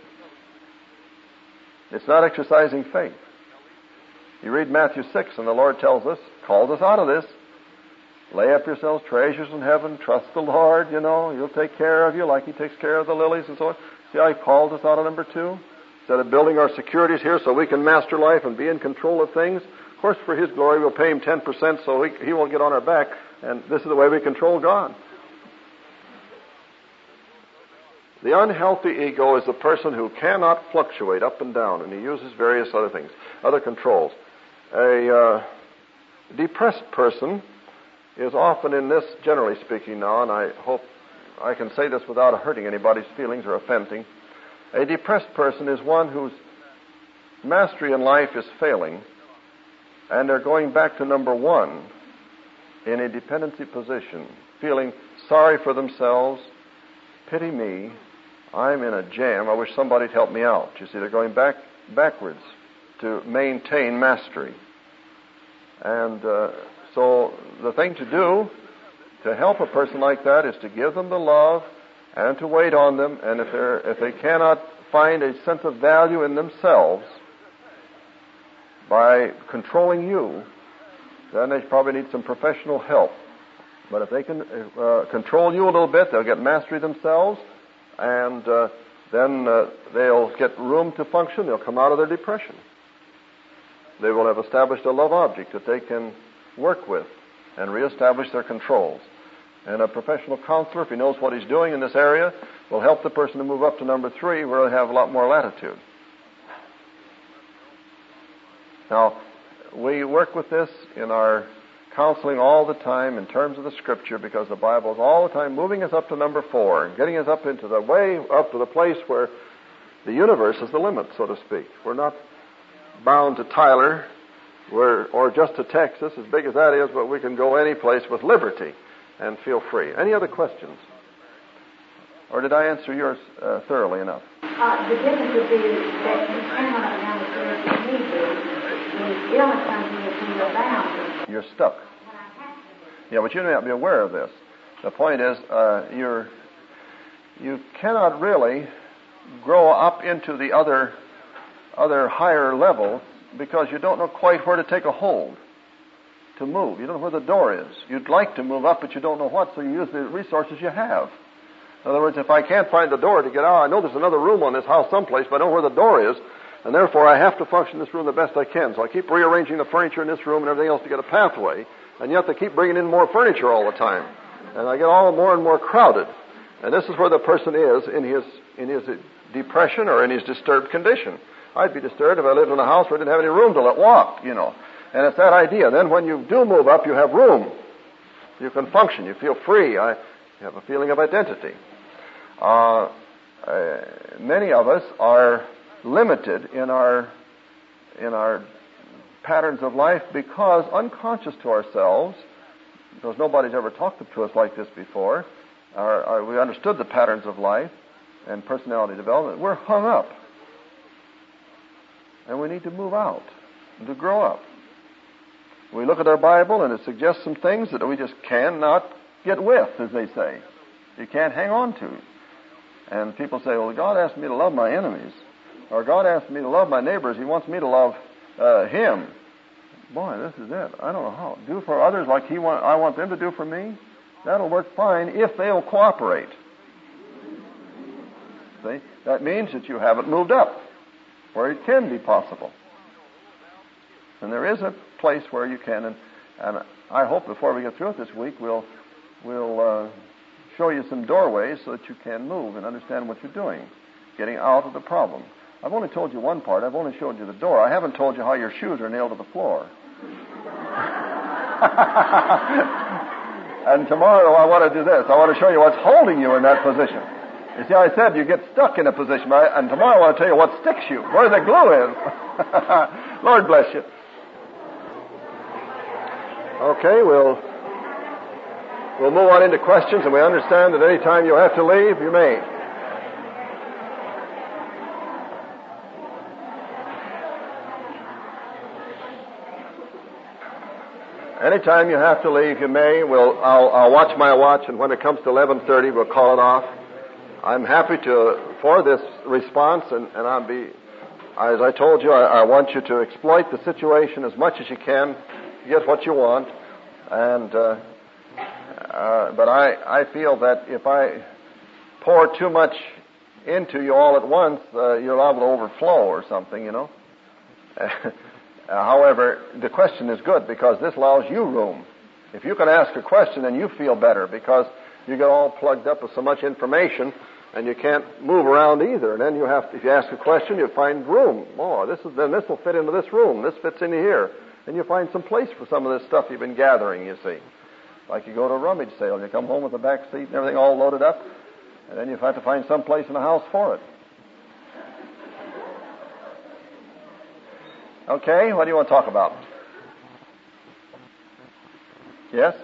It's not exercising faith. You read Matthew six, and the Lord tells us, calls us out of this. Lay up yourselves treasures in heaven. Trust the Lord, you know. He'll take care of you like He takes care of the lilies and so on. See how He called us out of number two? Instead of building our securities here so we can master life and be in control of things, of course, for His glory, we'll pay Him ten percent so he, he won't get on our back. And this is the way we control God. The unhealthy ego is the person who cannot fluctuate up and down, and he uses various other things, other controls. A uh, depressed person is often in this, generally speaking now, and I hope I can say this without hurting anybody's feelings or offending. A depressed person is one whose mastery in life is failing, and they're going back to number one in a dependency position, feeling sorry for themselves, pity me, I'm in a jam, I wish somebody'd help me out. You see, they're going back backwards to maintain mastery. And uh, so the thing to do to help a person like that is to give them the love and to wait on them, and if they're if they cannot find a sense of value in themselves by controlling you, then they probably need some professional help. But if they can uh, control you a little bit, they'll get mastery themselves, and uh, then uh, they'll get room to function. They'll come out of their depression. They will have established a love object that they can work with and reestablish their controls. And a professional counselor, if he knows what he's doing in this area, will help the person to move up to number three, where they have a lot more latitude. Now, we work with this in our counseling all the time in terms of the Scripture, because the Bible is all the time moving us up to number four and getting us up into the way, up to the place where the universe is the limit, so to speak. We're not bound to Tyler we're, or just to Texas, as big as that is, but we can go any place with liberty and feel free. Any other questions? Or did I answer yours uh, thoroughly enough? Uh, the difference would be that you cannot now if you need to. The illness comes in between your bounds. You're stuck. Yeah, but you may not be aware of this. The point is, uh, you're you cannot really grow up into the other other higher level because you don't know quite where to take a hold to move. You don't know where the door is. You'd like to move up, but you don't know what, so you use the resources you have. In other words, if I can't find the door to get out, I know there's another room on this house someplace, but I don't know where the door is, and therefore I have to function in this room the best I can. So I keep rearranging the furniture in this room and everything else to get a pathway, and yet they keep bringing in more furniture all the time. And I get all more and more crowded. And this is where the person is in his in his depression or in his disturbed condition. I'd be disturbed if I lived in a house where I didn't have any room to let walk, you know. And it's that idea. Then when you do move up, you have room. You can function. You feel free. I, you have a feeling of identity. Uh, uh, many of us are limited in our in our patterns of life because unconscious to ourselves, because nobody's ever talked to us like this before, our, our, we understood the patterns of life and personality development. We're hung up. And we need to move out and to grow up. We look at our Bible and it suggests some things that we just cannot get with, as they say. You can't hang on to. And people say, well, God asked me to love my enemies. Or God asked me to love my neighbors. He wants me to love uh, Him. Boy, this is it. I don't know how. Do for others like he want, I want them to do for me? That'll work fine if they'll cooperate. See? That means that you haven't moved up where it can be possible. And there is a place where you can, and, and I hope before we get through it this week, we'll, we'll uh, show you some doorways so that you can move and understand what you're doing, getting out of the problem. I've only told you one part. I've only showed you the door. I haven't told you how your shoes are nailed to the floor. And tomorrow I want to do this. I want to show you what's holding you in that position. You see, I said you get stuck in a position, and tomorrow I want to tell you what sticks you, where the glue is. Lord bless you. Okay, we'll we'll move on into questions, and we understand that any time you have to leave, you may. Anytime you have to leave, you may. We'll, I'll, I'll watch my watch, and when it comes to eleven thirty, we'll call it off. I'm happy to for this response, and, and I'll be, as I told you, I, I want you to exploit the situation as much as you can to get what you want. And uh, uh, but I, I feel that if I pour too much into you all at once, uh, you're liable to overflow or something, you know. Uh, however, the question is good because this allows you room. If you can ask a question, then you feel better because you get all plugged up with so much information and you can't move around either. And then you have to, if you ask a question, you find room. Oh, this is then this will fit into this room. This fits into here. And you find some place for some of this stuff you've been gathering, you see. Like you go to a rummage sale, you come home with the back seat and everything all loaded up, and then you have to find some place in the house for it. Okay, what do you want to talk about? Yes?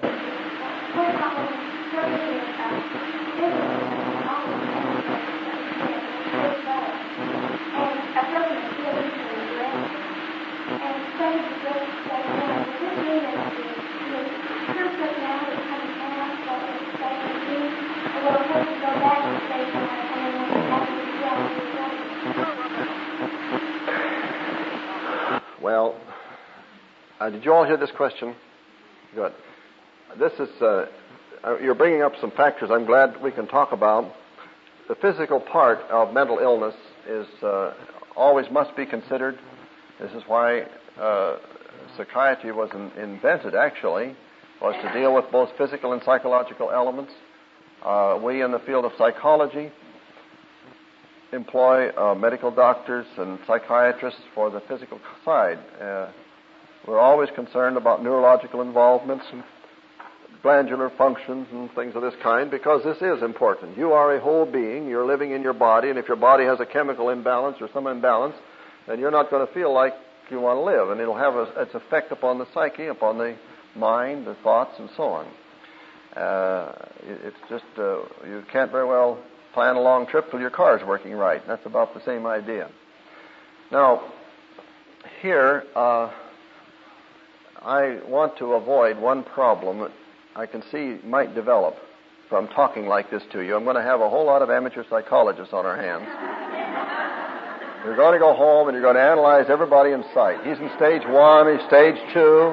Well, uh, did you all hear this question? Good. This is, uh, you're bringing up some factors I'm glad we can talk about. The physical part of mental illness is uh, always must be considered. This is why uh, psychiatry was in, invented, actually, was to deal with both physical and psychological elements. Uh, we in the field of psychology employ uh, medical doctors and psychiatrists for the physical side. Uh, we're always concerned about neurological involvements and glandular functions and things of this kind because this is important. You are a whole being. You're living in your body, and if your body has a chemical imbalance or some imbalance, then you're not going to feel like you want to live, and it'll have a, its effect upon the psyche, upon the mind, the thoughts, and so on. Uh, it, it's just, uh, you can't very well plan a long trip till your car's working right. That's about the same idea. Now, here, uh, I want to avoid one problem that I can see might develop from talking like this to you. I'm going to have a whole lot of amateur psychologists on our hands. You're going to go home and you're going to analyze everybody in sight. He's in stage one, he's stage two.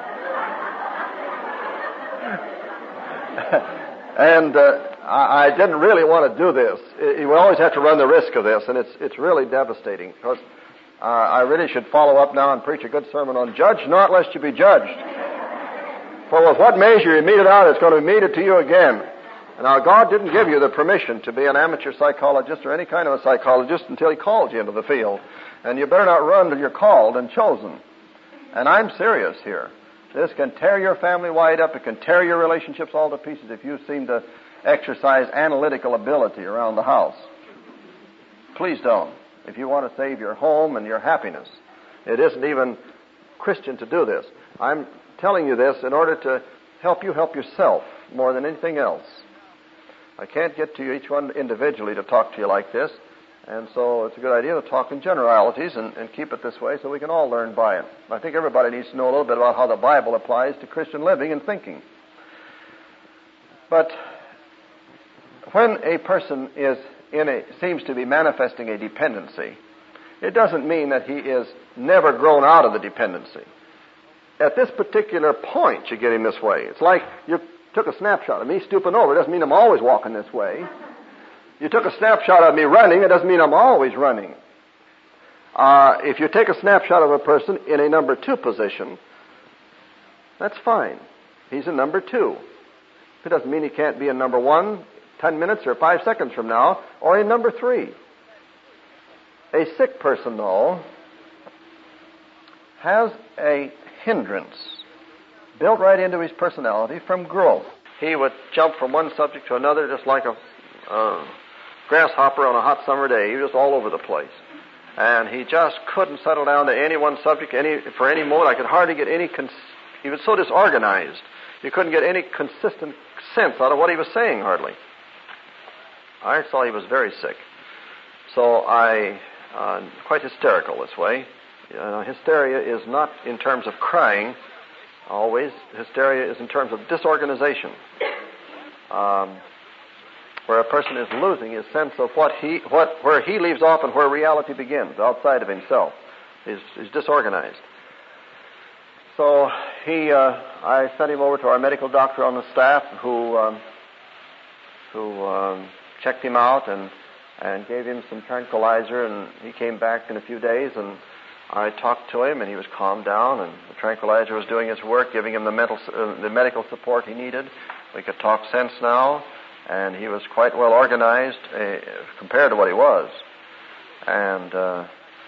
and uh, I, I didn't really want to do this. It, you always have to run the risk of this, and it's it's really devastating because uh, I really should follow up now and preach a good sermon on judge not lest you be judged. For with what measure you mete it out, it's going to be meted to you again. Now, God didn't give you the permission to be an amateur psychologist or any kind of a psychologist until He called you into the field. And you better not run till you're called and chosen. And I'm serious here. This can tear your family wide up. It can tear your relationships all to pieces if you seem to exercise analytical ability around the house. Please don't. If you want to save your home and your happiness, it isn't even Christian to do this. I'm telling you this in order to help you help yourself more than anything else. I can't get to each one individually to talk to you like this, and so it's a good idea to talk in generalities and, and keep it this way so we can all learn by it. I think everybody needs to know a little bit about how the Bible applies to Christian living and thinking. But when a person is in a seems to be manifesting a dependency, it doesn't mean that he is never grown out of the dependency. At this particular point, you get him this way. It's like you took a snapshot of me stooping over. It doesn't mean I'm always walking this way. You took a snapshot of me running. It doesn't mean I'm always running. Uh, if you take a snapshot of a person in a number two position, that's fine. He's a number two. It doesn't mean he can't be in number one ten minutes or five seconds from now, or in number three. A sick person, though, has a hindrance built right into his personality from growth. He would jump from one subject to another just like a uh, grasshopper on a hot summer day. He was just all over the place. And he just couldn't settle down to any one subject any for any moment. I could hardly get any... Cons- he was so disorganized. You couldn't get any consistent sense out of what he was saying, hardly. I saw he was very sick. So I... Uh, quite hysterical this way. Uh, hysteria is not in terms of crying. Always, hysteria is in terms of disorganization, um, where a person is losing his sense of what he, what, where he leaves off and where reality begins, outside of himself. He's, he's disorganized. So he, uh, I sent him over to our medical doctor on the staff, who, um, who um, checked him out and and gave him some tranquilizer, and he came back in a few days, and I talked to him, and he was calmed down, and the tranquilizer was doing its work, giving him the mental, uh, the medical support he needed. We could talk sense now, and he was quite well organized uh, compared to what he was. And, uh,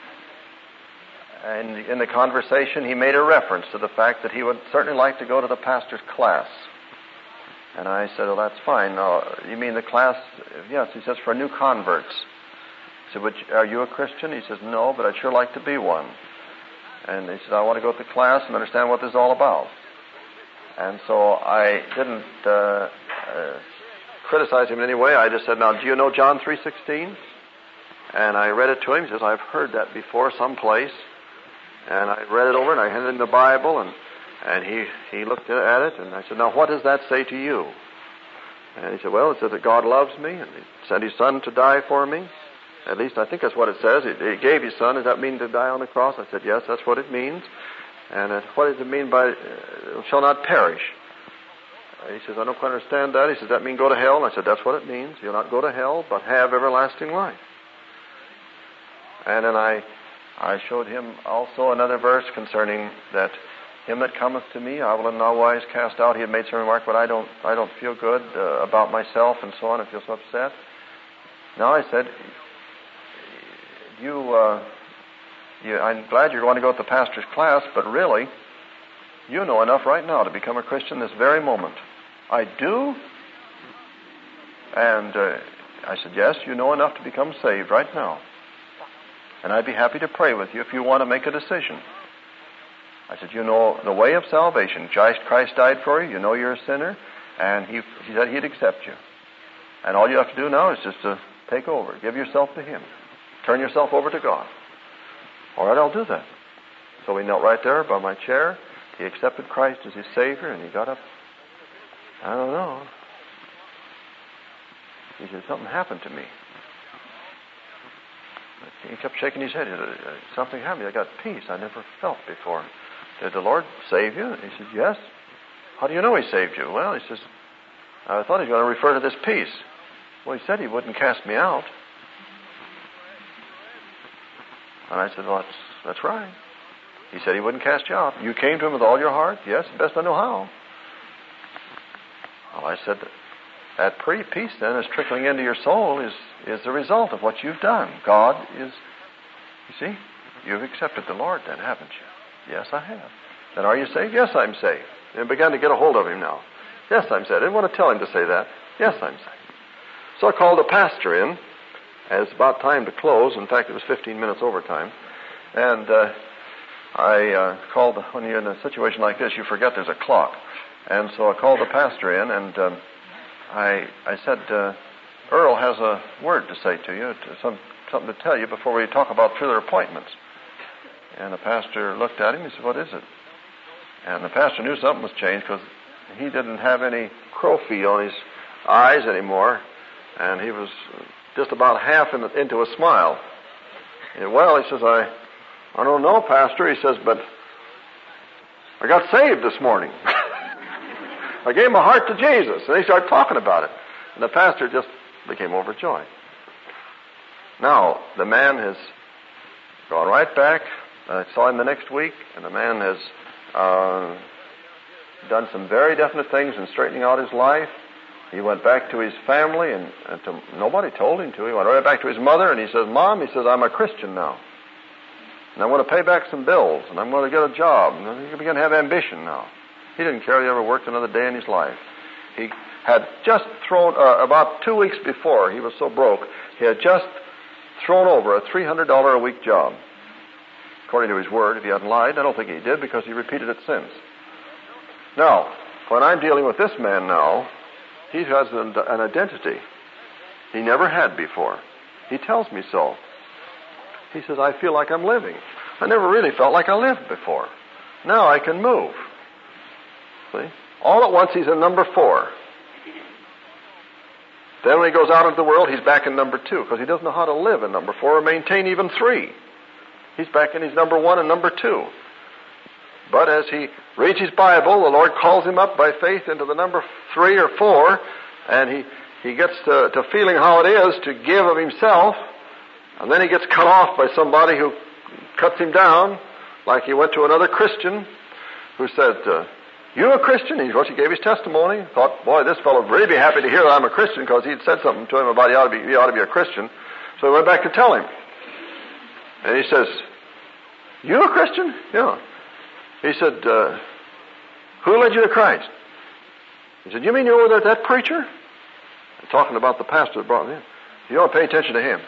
and in the conversation, he made a reference to the fact that he would certainly like to go to the pastor's class. And I said, well, that's fine. Now, you mean the class? Yes. He says, for new converts. I said, but are you a Christian? He says, no, but I'd sure like to be one. And he said, I want to go to the class and understand what this is all about. And so I didn't uh, uh, criticize him in any way. I just said, now, do you know John three sixteen? And I read it to him. He says, I've heard that before someplace. And I read it over, and I handed him the Bible, and And he, he looked at it, and I said, now, what does that say to you? And he said, well, it says that God loves me, and He sent His Son to die for me. At least I think that's what it says. He, he gave His Son. Does that mean to die on the cross? I said, yes, that's what it means. And uh, what does it mean by, uh, shall not perish? Uh, he says, I don't quite understand that. He says, does that mean go to hell? And I said, that's what it means. You'll not go to hell, but have everlasting life. And then I, I showed him also another verse concerning that, him that cometh to me, I will in no wise cast out. He had made some remark, but I don't, I don't feel good uh, about myself and so on. I feel so upset. Now I said, you, uh, you, I'm glad you're going to go to the pastor's class, but really, you know enough right now to become a Christian this very moment. I do? And uh, I said, yes, you know enough to become saved right now. And I'd be happy to pray with you if you want to make a decision. I said, you know the way of salvation. Christ died for you. You know you're a sinner. And he, he said He'd accept you. And all you have to do now is just to take over. Give yourself to Him. Turn yourself over to God. All right, I'll do that. So we knelt right there by my chair. He accepted Christ as his Savior, and he got up. I don't know. He said, something happened to me. He kept shaking his head. He said, something happened. I got peace I never felt before. Did the Lord save you? He said, yes. How do you know He saved you? Well, he says, I thought He was going to refer to this peace. Well, He said He wouldn't cast me out. And I said, well, that's, that's right. He said He wouldn't cast you out. You came to Him with all your heart? Yes, best I know how. Well, I said, that pretty peace then is trickling into your soul is, is the result of what you've done. God is, you see, you've accepted the Lord then, haven't you? Yes, I have. Then are you saved? Yes, I'm saved. And began to get a hold of him now. Yes, I'm saved. I didn't want to tell him to say that. Yes, I'm saved. So I called the pastor in. It's about time to close. In fact, it was fifteen minutes overtime. And uh, I uh, called, when you're in a situation like this, you forget there's a clock. And so I called the pastor in, and um, I I said, uh, Earl has a word to say to you, to some, something to tell you before we talk about further appointments. And the pastor looked at him. He said, what is it? And the pastor knew something was changed because he didn't have any crow feet on his eyes anymore, and he was just about half in the, into a smile. And, well, he says, I, I don't know, Pastor. He says, but I got saved this morning. I gave my heart to Jesus. And they started talking about it. And the pastor just became overjoyed. Now, the man has gone right back. I saw him the next week, and the man has uh, done some very definite things in straightening out his life. He went back to his family, and, and to, nobody told him to. He went right back to his mother, and he says, Mom, he says, I'm a Christian now. And I want to pay back some bills, and I'm going to get a job. And he began to have ambition now. He didn't care if he ever worked another day in his life. He had just thrown, uh, about two weeks before, he was so broke, he had just thrown over a three hundred dollars a week job. According to his word, if he hadn't lied, I don't think he did, because he repeated it since. Now, when I'm dealing with this man now, he has an, an identity he never had before. He tells me so. He says, I feel like I'm living. I never really felt like I lived before. Now I can move. See? All at once he's in number four. Then when he goes out into the world, he's back in number two, because he doesn't know how to live in number four or maintain even three. He's back in his number one and number two. But as he reads his Bible, the Lord calls him up by faith into the number three or four, and he, he gets to, to feeling how it is to give of himself, and then he gets cut off by somebody who cuts him down, like he went to another Christian who said, uh, you a Christian? He, well, he gave his testimony. Thought, boy, this fellow would really be happy to hear that I'm a Christian, because he'd said something to him about he ought to be, he ought to be a Christian. So he went back to tell him. And he says, you a Christian? Yeah. He said, uh, who led you to Christ? He said, you mean you were that, that preacher? I'm talking about the pastor that brought me in. You don't pay attention to him.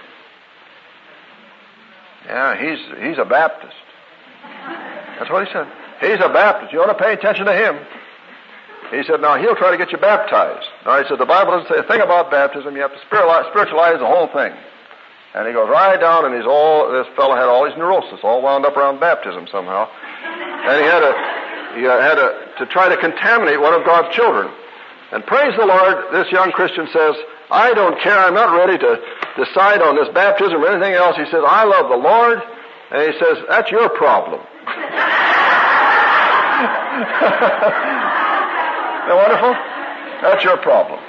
Yeah, he's he's a Baptist. That's what he said. He's a Baptist. You ought to pay attention to him. He said, now he'll try to get you baptized. Now he said, the Bible doesn't say a thing about baptism. You have to spiritualize the whole thing. And he goes right down, and he's all, this fellow had all his neurosis all wound up around baptism somehow. And he had a, he had a, to try to contaminate one of God's children. And praise the Lord, this young Christian says, I don't care, I'm not ready to decide on this baptism or anything else. He says, I love the Lord. And he says, that's your problem. Isn't that wonderful? That's your problem.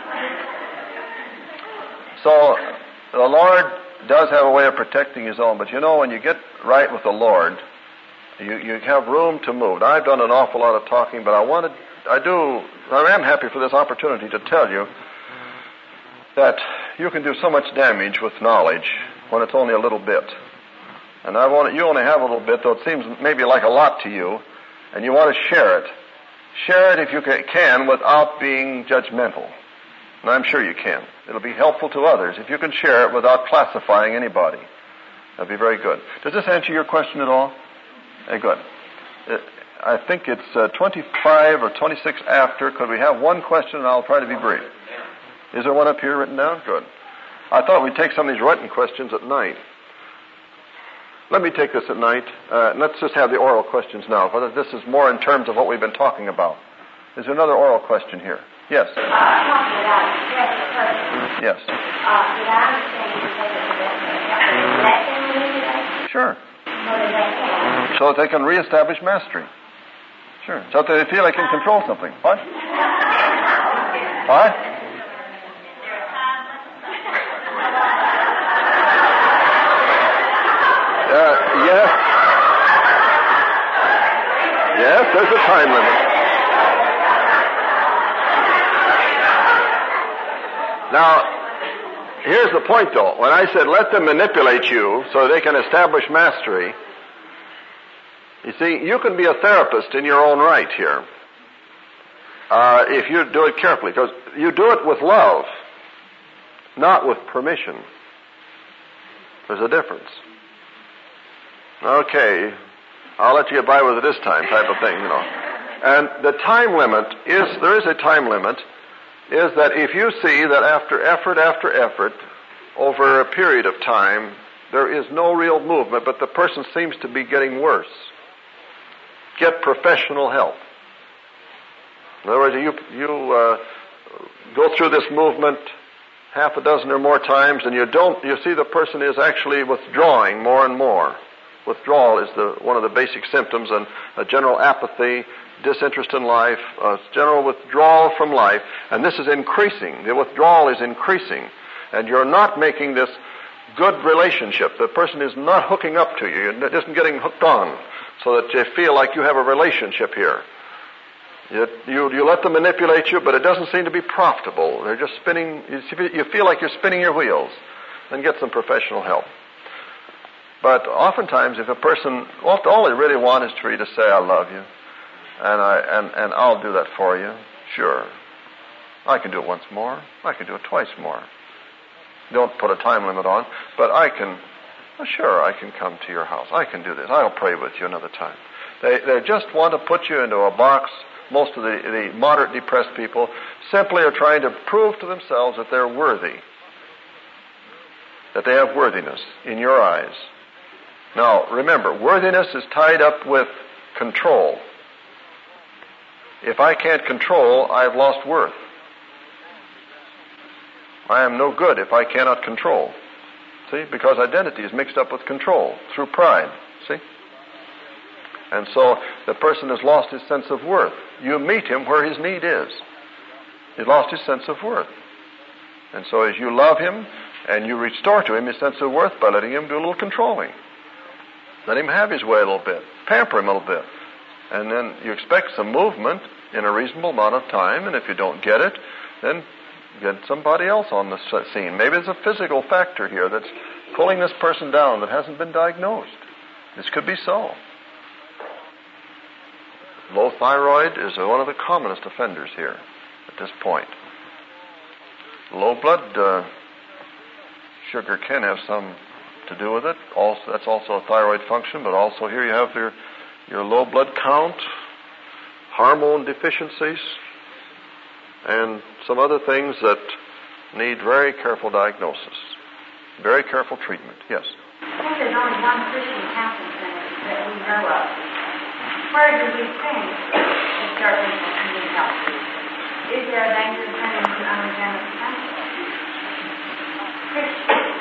So, the Lord does have a way of protecting His own, but you know, when you get right with the Lord, you, you have room to move. Now, I've done an awful lot of talking, but I wanted, I do, I am happy for this opportunity to tell you that you can do so much damage with knowledge when it's only a little bit. And I want, you only have a little bit, though it seems maybe like a lot to you, and you want to share it. Share it if you can without being judgmental. And I'm sure you can. It'll be helpful to others if you can share it without classifying anybody. That'd be very good. Does this answer your question at all? Very good. I think it's uh, twenty-five or twenty-six after. Could we have one question, and I'll try to be brief. Is there one up here written down? Good. I thought we'd take some of these written questions at night. Let me take this at night. Uh, let's just have the oral questions now, because this is more in terms of what we've been talking about. Is there another oral question here? Yes. Uh, talking about stress person. Yes. Uh, did I understand you say that the that Sure. What does that mean? So that they can reestablish mastery. Sure. So that they feel they can control something. What? What? Uh, yes. Yes, there's a time limit. Now, here's the point, though. When I said let them manipulate you so they can establish mastery, you see, you can be a therapist in your own right here, uh, if you do it carefully, because you do it with love, not with permission. There's a difference. Okay, I'll let you get by with it this time, type of thing, you know. And the time limit is, there is a time limit, is that if you see that after effort after effort, over a period of time, there is no real movement, but the person seems to be getting worse, get professional help. In other words, you, you uh, go through this movement half a dozen or more times, and you don't, you see the person is actually withdrawing more and more. Withdrawal is the, one of the basic symptoms, and a general apathy, disinterest in life, a general withdrawal from life, and this is increasing. The withdrawal is increasing, and you're not making this good relationship. The person is not hooking up to you. It isn't getting hooked on so that you feel like you have a relationship here. You, you, you let them manipulate you, but it doesn't seem to be profitable. They're just spinning, you feel like you're spinning your wheels. Then get some professional help. But oftentimes, if a person, all they really want is for you to say, I love you, and, I, and, and I'll do that for you. Sure. I can do it once more. I can do it twice more. Don't put a time limit on, but I can, well, sure, I can come to your house. I can do this. I'll pray with you another time. They, they just want to put you into a box. Most of the, the moderate depressed people simply are trying to prove to themselves that they're worthy, that they have worthiness in your eyes. Now, remember, worthiness is tied up with control. If I can't control, I've lost worth. I am no good if I cannot control. See? Because identity is mixed up with control through pride. See? And so the person has lost his sense of worth. You meet him where his need is. He's lost his sense of worth. And so as you love him and you restore to him his sense of worth by letting him do a little controlling. Let him have his way a little bit. Pamper him a little bit. And then you expect some movement in a reasonable amount of time, and if you don't get it, then get somebody else on the scene. Maybe there's a physical factor here that's pulling this person down that hasn't been diagnosed. This could be so. Low thyroid is one of the commonest offenders here at this point. Low blood uh, sugar can have some to do with it. Also, that's also a thyroid function, but also here you have your, your low blood count, hormone deficiencies, and some other things that need very careful diagnosis, very careful treatment. Yes? I think there's only one Christian counseling center that we know of. Where do you think the church needs help? Is there a danger in sending to unregenerate counseling? Christians.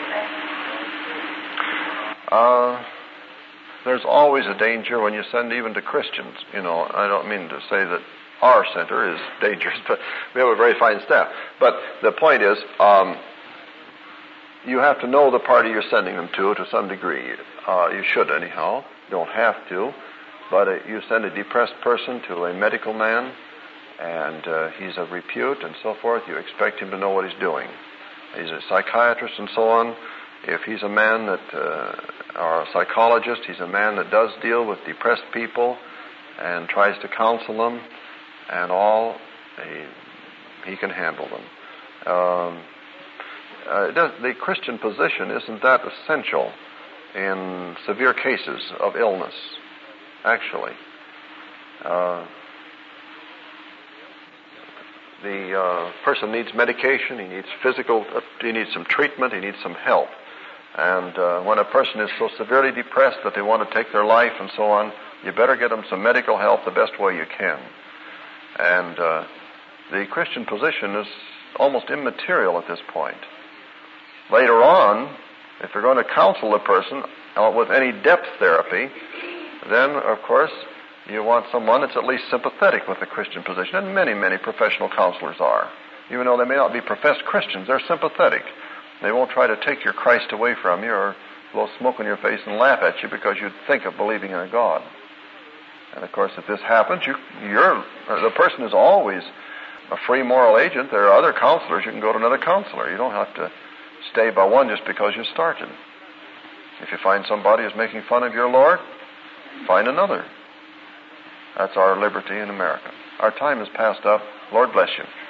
Uh, there's always a danger when you send even to Christians. You know, I don't mean to say that our center is dangerous, but we have a very fine staff. But the point is, um, you have to know the party you're sending them to to some degree. Uh, you should anyhow. You don't have to. But uh, you send a depressed person to a medical man, and uh, he's of repute and so forth. You expect him to know what he's doing. He's a psychiatrist and so on. If he's a man that, uh, or a psychologist, he's a man that does deal with depressed people and tries to counsel them and all, he, he can handle them. Um, uh, does, the Christian position isn't that essential in severe cases of illness, actually. Uh, the uh, person needs medication, he needs physical, uh, he needs some treatment, he needs some help. And uh, when a person is so severely depressed that they want to take their life and so on, you better get them some medical help the best way you can. And uh, the Christian position is almost immaterial at this point. Later on, if you're going to counsel a person with any depth therapy, then, of course, you want someone that's at least sympathetic with the Christian position. And many, many professional counselors are. Even though they may not be professed Christians, they're sympathetic. They won't try to take your Christ away from you or blow smoke in your face and laugh at you because you think of believing in a God. And, of course, if this happens, you, you're, the person is always a free moral agent. There are other counselors. You can go to another counselor. You don't have to stay by one just because you started. If you find somebody who's making fun of your Lord, find another. That's our liberty in America. Our time is passed up. Lord bless you.